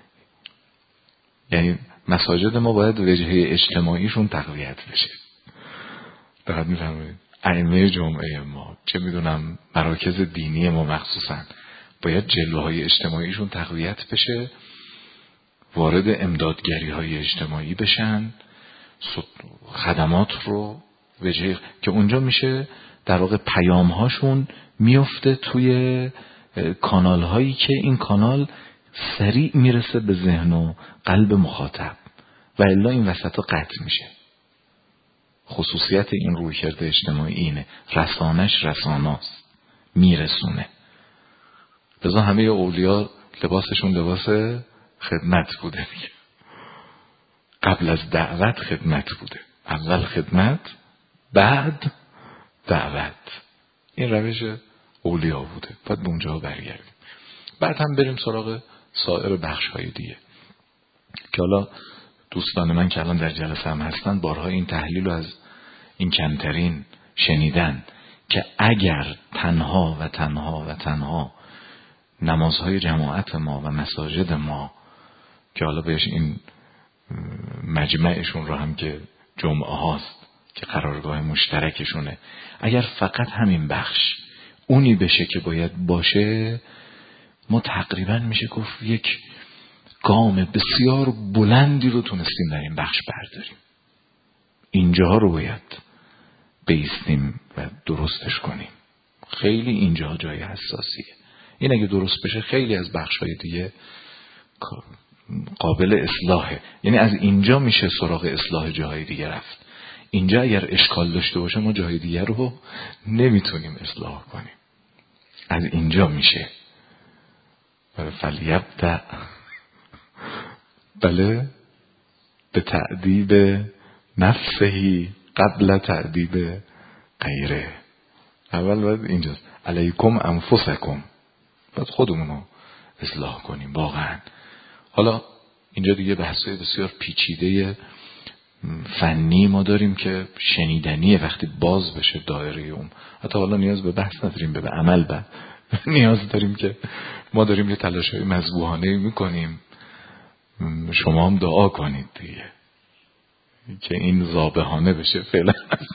یعنی مساجد ما باید وجهه اجتماعیشون تقویت بشه. دقت می‌فرمایید؟ ائمه جمعه ما، چه میدونم مراکز دینی ما مخصوصاً، باید جلوه‌های اجتماعیشون تقویت بشه، وارد امدادگری‌های اجتماعی بشن، خدمات رو وجه که اونجا میشه در واقع پیام‌هاشون میفته توی کانال‌هایی که این کانال سریع میرسه به ذهن و قلب مخاطب و الا این وسط قطع میشه. خصوصیت این رویکرد اجتماعی اینه، رسانش رساناست، میرسونه. لذا همه اولیا لباسشون لباس خدمت بوده دیگه. قبل از دعوت خدمت بوده، اول خدمت بعد دعوت. این روش اولیا بوده. باید به اونجا برگردیم. بعد هم بریم سراغ سایر بخش های دیگه که حالا دوستان من که الان در جلسه هم هستن بارها این تحلیل رو از این کمترین شنیدن که اگر تنها و تنها و تنها نمازهای جماعت ما و مساجد ما که حالا بهش این مجمعشون رو هم که جمعه هاست که قرارگاه مشترکشونه، اگر فقط همین بخش اونی بشه که باید باشه، ما تقریبا میشه گفت یک گام بسیار بلندی رو تونستیم در این بخش برداریم. اینجاها رو باید بیستیم و درستش کنیم. خیلی اینجا جای حساسیه. این اگه درست بشه خیلی از بخش‌های دیگه قابل اصلاحه. یعنی از اینجا میشه سراغ اصلاح جاهای دیگه رفت. اینجا اگر اشکال داشته باشه ما جاهای دیگه رو نمیتونیم اصلاح کنیم. از اینجا میشه. فلیبدأ بله به تأدیب نفسهی قبل تأدیب غیره. اول باید اینجاست علیکم انفسکم، باید خودمونو اصلاح کنیم واقعا. حالا اینجا دیگه بحثای بسیار پیچیده فنی ما داریم که شنیدنیه وقتی باز بشه دایره اون. حتی حالا نیاز به بحث نداریم، به عمل به نیاز داریم که ما داریم یه تلاشای مذبوحانه میکنیم، شما هم دعا کنید دیگه که این ذابحانه بشه فعلا.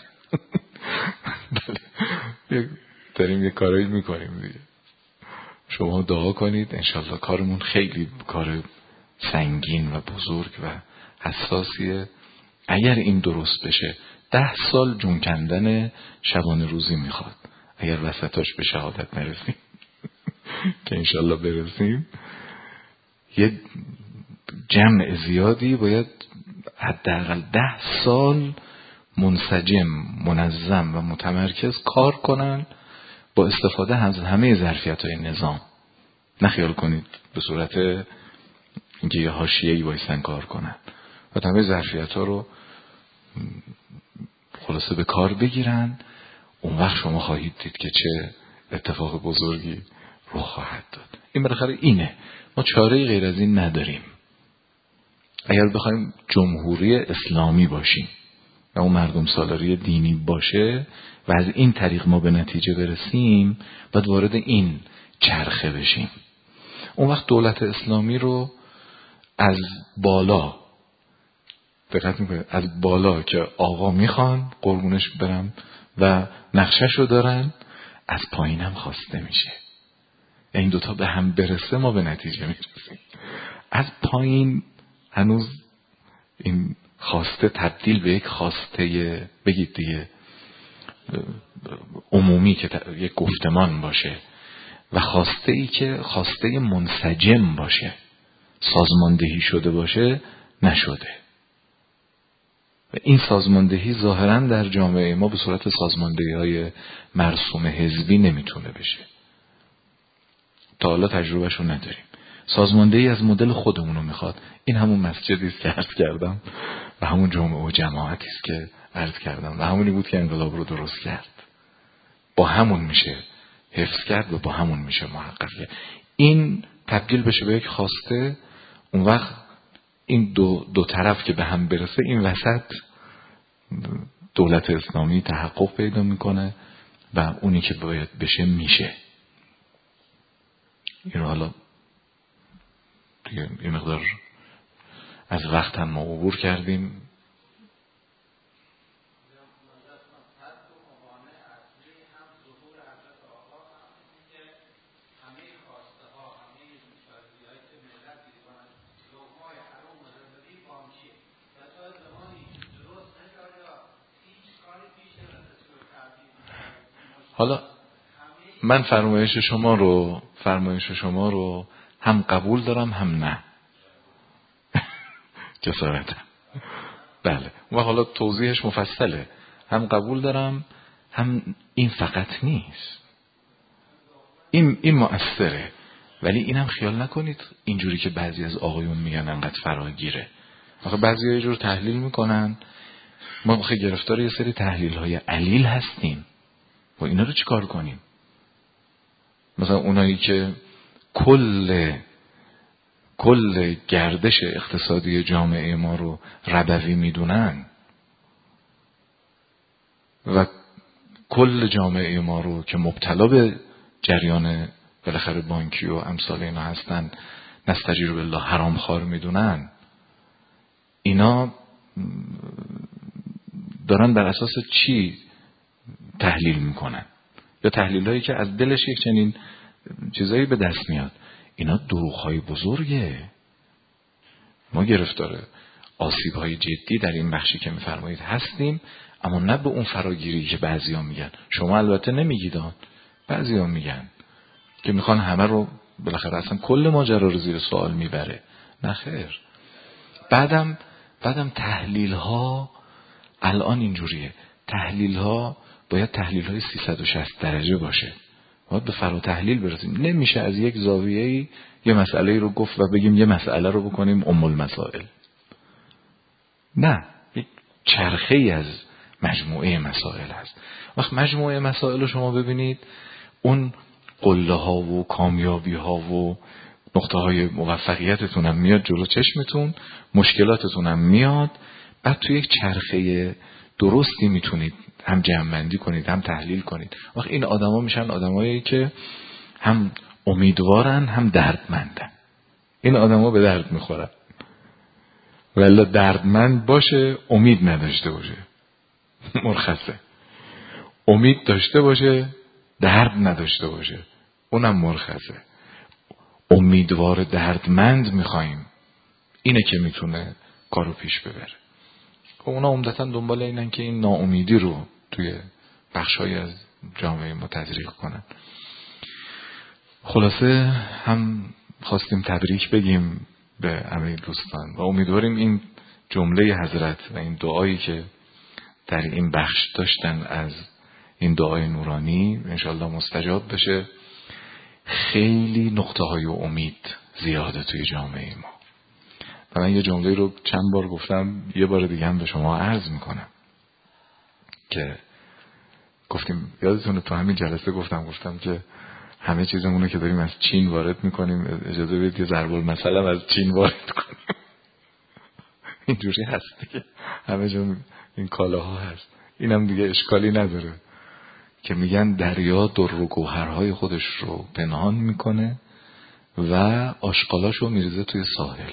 داریم یه کارایی میکنیم دیگه، شما دعا کنید انشالله. کارمون خیلی کار سنگین و بزرگ و حساسیه. اگر این درست بشه ده سال جون کندن شبانه روزی میخواد اگر وسطاش به شهادت نرسیم که انشالله برسیم. یه جمع زیادی باید حداقل ده سال منسجم، منظم و متمرکز کار کنن با استفاده از همه ظرفیت‌های نظام. نخیال کنید به صورت اینکه یه حاشیه‌ای وایسن کار کنن و همه ظرفیت‌ها رو خلاصه به کار بگیرن. اون وقت شما خواهید دید که چه اتفاق بزرگی رخ خواهد داد. این بالاخره اینه، ما چاره‌ای غیر از این نداریم. اگر بخوایم جمهوری اسلامی باشیم و اون مردم سالاری دینی باشه و از این طریق ما به نتیجه برسیم، باید وارد این چرخه بشیم. اون وقت دولت اسلامی رو از بالا دقت میکنید، از بالا که آقا میخوان قربونش برم و نقشش رو دارن، از پایین هم خواسته میشه. این دوتا به هم برسه ما به نتیجه میرسیم. از پایین هنوز این خواسته تبدیل به یک خواسته بگید دیگه عمومی که یک گفتمان باشه و خواسته ای که خواسته منسجم باشه، سازماندهی شده باشه، نشده. و این سازماندهی ظاهرا در جامعه ما به صورت سازماندهی های مرسوم حزبی نمیتونه بشه. تا حالا تجربهشو نداریم. سازماندهی از مدل خودمونو میخواد. این همون مسجدی است که عرض کردم و همون جمعه و جماعتی است که عرض کردم و همونی بود که انقلاب رو درست کرد. با همون میشه حفظ کرد و با همون میشه محقق کرد. این تبدیل بشه به یک خواسته، اون وقت این دو, دو طرف که به هم برسه، این وسط دولت اسلامی تحقق پیدا میکنه و اونی که باید بشه میشه. این رو حالا دیگه یه مقدار از وقت هم ما عبور کردیم. حالا من فرمایش شما رو فرمایش شما رو هم قبول دارم هم نه. جسارت. بله. و حالا توضیحش مفصله. هم قبول دارم هم این فقط نیست. این این مؤثره. ولی اینم خیال نکنید اینجوری که بعضی از آقایون میگن انقدر فراگیره. آخه بعضی‌ها یه جور تحلیل میکنن. ما خیلی گرفتار یه سری تحلیل‌های علیل هستیم. و اینا رو چیکار کنیم؟ مثلا اونایی که کل کل گردش اقتصادی جامعه ما رو ربوی میدونن و کل جامعه ما رو که مبتلا به جریان بالاخره بانکی و امثال اینا هستن نستجیر بالله حرام خوار میدونن، اینا دارن بر اساس چی تحلیل میکنن؟ یا تحلیل هایی که از دلش یک چنین چیزایی به دست میاد. اینا دروغ های بزرگه. ما گرفتاره آسیب‌های جدی در این بخشی که می‌فرمایید هستیم، اما نه به اون فراگیری که بعضیا میگن. شما البته نمیگید آن، بعضیا میگن که میخوان همه رو بالاخره اصلا کل ماجرا رو زیر سوال میبره. نه خیر. بعدم بعدم تحلیل ها الان اینجوریه، تحلیل ها باید تحلیل های سیصد و شصت درجه باشه، باید به فرا تحلیل برسیم. نمیشه از یک زاویه‌ای یه مسئله رو گفت و بگیم یه مسئله رو بکنیم ام المسائل. نه، یک چرخه ای از مجموعه مسائل هست. وقت مجموعه مسائل رو شما ببینید، اون قله ها و کامیابی ها و نقطه های موفقیتتون هم میاد جلو چشمتون، مشکلاتتون هم میاد، بعد توی یک چرخه درستی میتونید هم جمع‌بندی کنید هم تحلیل کنید. وقت این آدما میشن آدمایی که هم امیدوارن هم دردمندن. این آدما به درد میخورن. ولی دردمند باشه امید نداشته باشه مرخصه، امید داشته باشه درد نداشته باشه اونم مرخصه. امیدوار دردمند میخوایم، اینه که میتونه کارو پیش ببره. خب اونا عمدتاً دنبال اینن که این ناامیدی رو توی بخشای از جامعه ما تزریق کنن. خلاصه هم خواستیم تبریک بگیم به همه دوستان و امیدواریم این جمله حضرت و این دعایی که در این بخش داشتن از این دعای نورانی انشالله مستجاب بشه. خیلی نقطه های امید زیاده توی جامعه ما و من یه جمله رو چند بار گفتم، یه بار دیگه هم به شما عرض میکنم که گفتیم، یادتونه تو همین جلسه گفتم گفتم که همه چیزمونو که داریم از چین وارد میکنیم، اجازه بدید یه ضرب المثل هم از چین وارد کنیم. اینجوری هست که همه جا این کالاها هست. اینم دیگه اشکالی نداره که میگن دریا در و گوهرهای خودش رو پنهان میکنه و آشغالاشو میریزه توی ساحل.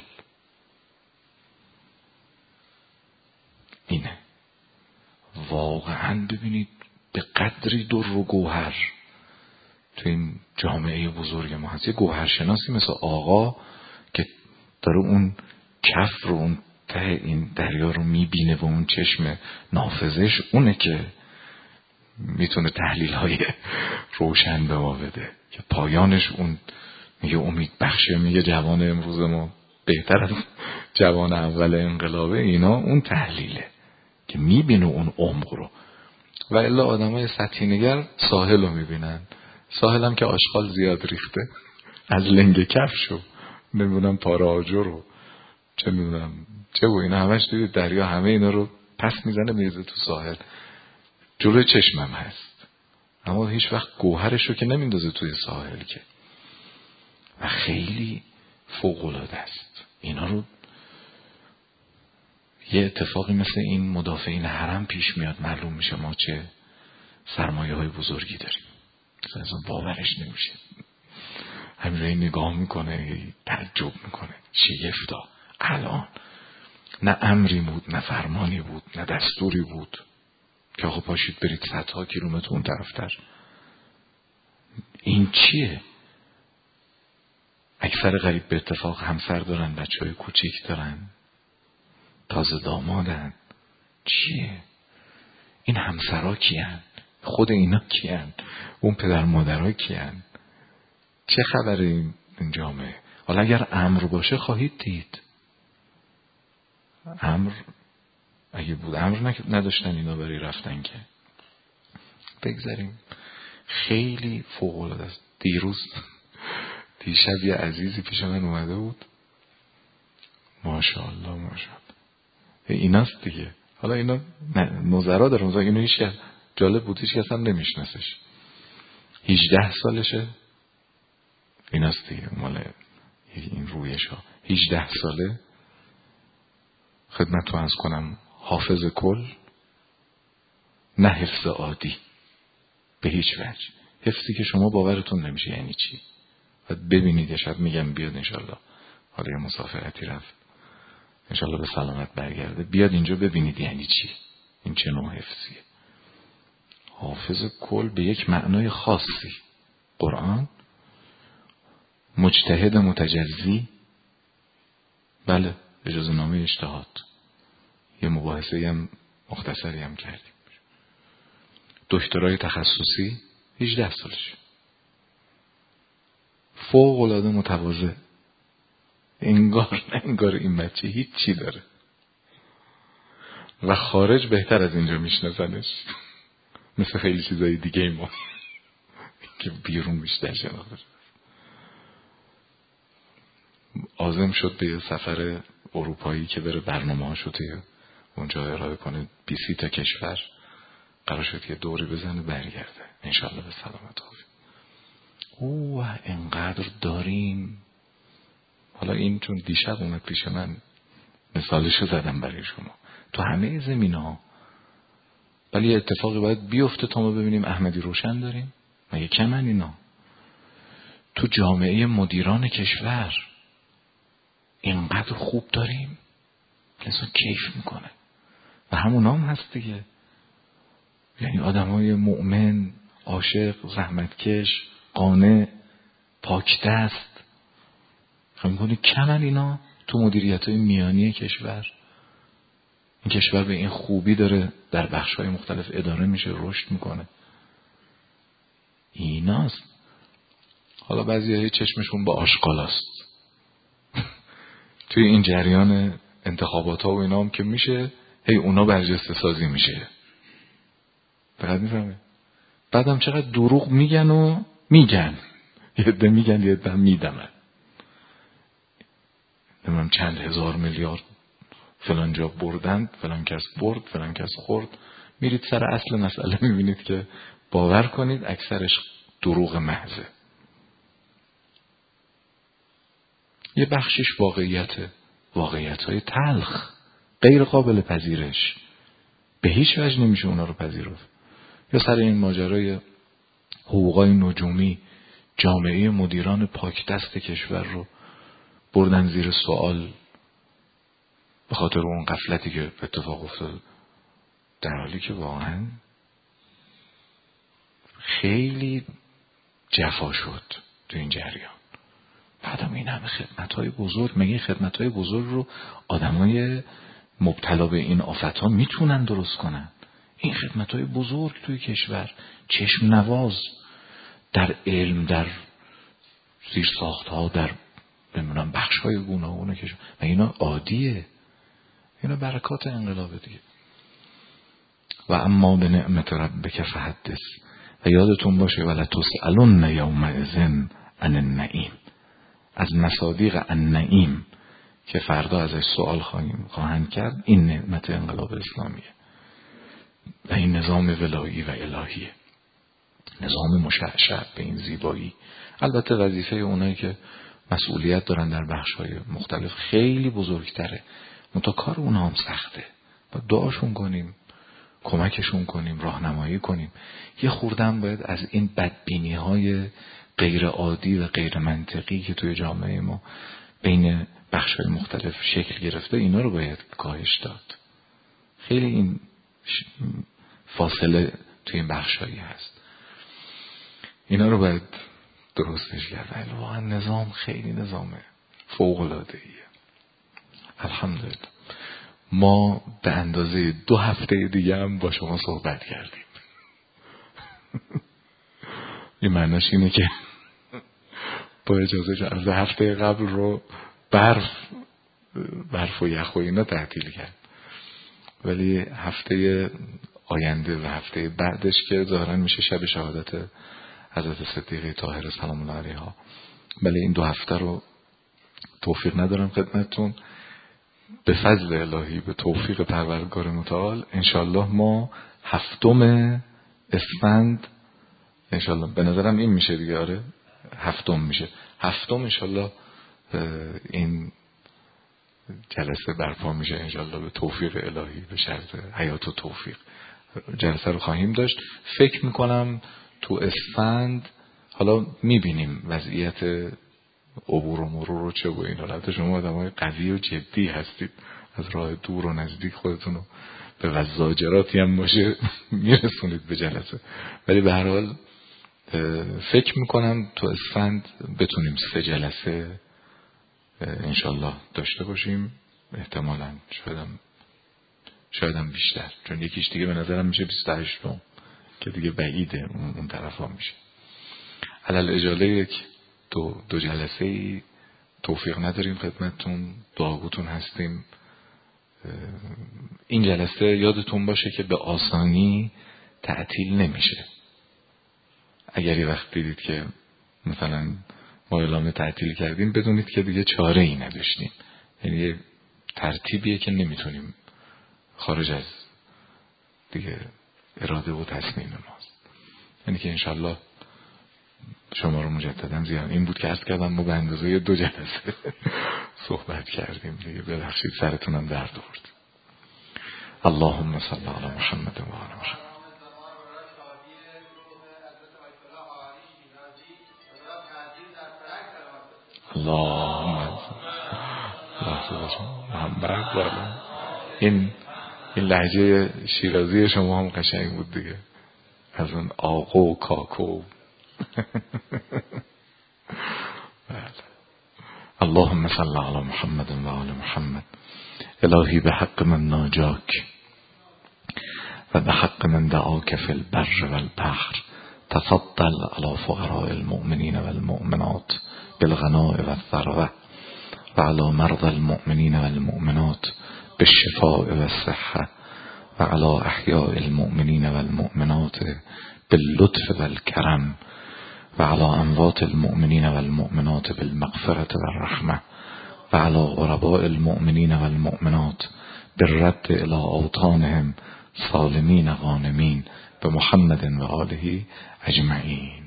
اینه واقعا. ببینید به قدری در و گوهر تو این جامعه بزرگ ما هست. یه گوهرشناسی مثل آقا که داره اون کف رو، اون ته این دریا رو میبینه و اون چشم نافذش اونه که میتونه تحلیل های روشن به ما بده که پایانش اون میگه امید بخشه، میگه جوان امروز ما بهتر از جوان اول انقلابه. اینا اون تحلیله که میبینه اون عمق رو. و الا آدم های سطحی نگر ساحل رو میبینن، ساحل هم که آشغال زیاد ریخته، از لنگ کفشو نمیدونم پاره آجر رو چه میدونم چه و اینا همش توی دریا، همه اینا رو پس میزنه میریزه تو ساحل. جلوی چشمم هست اما هیچ وقت گوهرش رو که نمیندازه توی ساحل که. و خیلی فوق العاده است. اینا رو یه اتفاقی مثل این مدافعین حرم پیش میاد، معلوم میشه ما چه سرمایه های بزرگی داریم. اصلا باورش نمیشه. همینجوری نگاه میکنه تعجب میکنه، شگفتا. الان نه امری بود نه فرمانی بود نه دستوری بود که آقا پاشید برید صدها کیلومتر اون طرفتر. این چیه؟ اکثر غریب به اتفاق همسر دارن، بچه های کوچیک دارن، تازه دامادن. چیه؟ این همسرها کیان؟ خود اینا کیان؟ اون پدر مادرها کیان؟ چه خبره این جامعه؟ حالا اگر امر باشه خواهید دید. امر اگه بود، امر نداشتن اینا برای رفتن که. بگذاریم. خیلی فوق العاده است. دیروز دیشب یه عزیزی پیش من اومده بود، ماشاءالله ماشاءالله ایناست دیگه. حالا اینا نظرا داره، مثلا اینو هیچ کس، جالب بود هیچ کس هم نمیشناسش، هجده سالشه. ایناست دیگه مال این رویش ها. هجده ساله خدمت تو عرض کنم حافظ کل، نه حفظ عادی به هیچ وجه. حفظی که شما باورتون نمیشه یعنی چی. باید ببینید. یه شب میگم بیاد انشالله، حالا یه مسافرتی رفت انشالله به سلامت برگرده، بیاد اینجا ببینید یعنی چی، این چه نوع حفظیه. حافظ کل به یک معنای خاصی. قرآن، مجتهد متجزی، بله اجازه نامه اجتهاد، یه مباحثه هم مختصری هم کردیم. دکترای تخصصی هجده سالش، فوق العاده متواضع، انگار نه انگار این بچه هیچ چی داره و خارج بهتر از اینجا میشناسنش، مثل خیلی چیزای دیگه ای ما که بیرون بیشتر شناخته. عازم شد به یه سفر اروپایی که بره برنامه هاشو توی اونجا ارائه کنه، بیسی تا کشور قرار شد یه دوری بزنه برگرده انشالله به سلامت. اوه انقدر داریم. حالا این چون دیشب اومد پیش من مثالشو زدم برای شما تو همه زمین ها، ولی اتفاقی باید بیفته تا ما ببینیم احمدی روشن داریم. مگه کمن اینا؟ تو جامعه مدیران کشور اینقدر خوب داریم انسان کیف میکنه و همون هم هست دیگه، یعنی آدم های مؤمن، عاشق، زحمتکش، قانع، پاک دست. خب میکنی کمن اینا تو مدیریت های میانی کشور؟ این کشور به این خوبی داره در بخش های مختلف اداره میشه، رشد میکنه. ایناست. حالا بعضی های چشمشون با آشغالاست توی این جریان انتخابات ها و اینا هم که میشه هی اونا برجسته سازی میشه. فقط میفهمه بعدم چقدر دروغ میگن و میگن، یه عده میگن یه عده میدمن. نمیدونم چند هزار میلیارد فلان جا بردند، فلان کس برد، فلان کس خورد. میرید سر اصل مسئله میبینید که باور کنید اکثرش دروغ محضه. یه بخشش واقعیته، واقعیت های تلخ غیر قابل پذیرش، به هیچ وجه نمیشه اونا رو پذیرفت. یا سر این ماجرای حقوقای نجومی، جامعه مدیران پاک دست کشور رو بردن زیر سوال به خاطر اون غفلتی که اتفاق افتاد، در حالی که واقعا خیلی جفا شد تو این جریان. بعدم این همه خدمت‌های بزرگ، مگه خدمت‌های بزرگ رو آدمای مبتلا به این آفت‌ها میتونن درست کنن؟ این خدمت‌های بزرگ توی کشور، چشم نواز در علم، در زیر ساخت‌ها، در بمونم بخش‌های گوناگون کشور، مگه اینا عادیه؟ اینا برکات انقلاب دیگه. و اما به نعمت ربک فحدث، و یادتون باشه ولا تسألن یومئذ عن النعیم، از مصادیق النعیم که فردا ازش سوال خواهیم خواهند کرد، این نعمت انقلاب اسلامیه و این نظام ولایی و الهیه، نظام مشعشع به این زیبایی. البته وظیفه اونایی که مسئولیت دارن در بخش‌های مختلف خیلی بزرگتره، منتها کار اونها هم سخته. با دعاشون کنیم، کمکشون کنیم، راهنمایی کنیم. یه خوردم باید از این بدبینی‌های غیر عادی و غیر منطقی که توی جامعه ما بین بخش‌های مختلف شکل گرفته، اینا رو باید کاهش داد. خیلی این فاصله توی این بخش‌هایی هست، اینا رو باید درستش کرد. واقعا نظام خیلی نظامه فوق‌العاده‌ایه. الحمدلله ما به اندازه دو هفته دیگه هم با شما صحبت کردیم. این معنیش اینه که با اجازه از هفته قبل رو برف برف و یخ و اینا تعطیل کرد، ولی هفته آینده و هفته بعدش که ظاهرا میشه شب شهادت حضرت صدیقه طاهره سلام الله علیها، بله این دو هفته رو توفیق ندارم خدمتتون. به فضل الهی، به توفیق پروردگار متعال، انشالله ما هفتم اسفند انشالله، به نظرم این میشه دیگه، آره هفتم میشه، هفتم انشالله این جلسه برپا میشه انشالله به توفیق الهی، به شرط حیات و توفیق جلسه رو خواهیم داشت. فکر میکنم تو اسفند، حالا میبینیم وضعیت عبور و مرور رو چه و اینا. البته شما آدمای قوی و جدی هستید، از راه دور و نزدیک خودتون رو به وزاجراتی هم باشه میرسونید به جلسه، ولی به هر حال فکر میکنم تو اسفند بتونیم سه جلسه انشالله داشته باشیم. احتمالاً شایدم شاید هم بیشتر، چون یکیش دیگه به نظرم میشه بیست و هشت که دیگه بعیده اون طرف ها میشه. علل اجاله یک دو, دو جلسه ای توفیق نداریم خدمتتون، دعاگوتون هستیم. این جلسه یادتون باشه که به آسانی تعطیل نمیشه. اگر یه وقت دیدید که مثلا ما اعلام تعطیل کردیم بدونید که دیگه چاره ای نداشتیم، یعنی یه ترتیبیه که نمیتونیم خارج از دیگه اراده و تصمیم ماست. یعنی که انشالله شما رو مجددا زیان این بود که عرض کردم ما به اندازه دو جلسه صحبت کردیم دیگه، ببخشید سرتونم درد آورد. اللهم صل علی محمد و آل محمد. اللهم محمد بالا. این این لهجه شیرازی شما هم قشنگ بود دیگه، از اون آقا و کاکو. اللهم صل علی محمد و آل محمد. الهی به حق من ناجاک و به حق من دعاک فی البر والبحر تفضل علی فقراء المؤمنین والمؤمنات بالغناء والثروة و علی مرضى المؤمنین والمؤمنات بالشفاء والصحة و علی احیاء المؤمنین والمؤمنات باللطف والكرم و علی اموات المؤمنین والمؤمنات بالمغفرة والرحمة و علی غرباء المؤمنین والمؤمنات بالرد الى اوطانهم سالمین غانمین به محمد و آله اجمعین.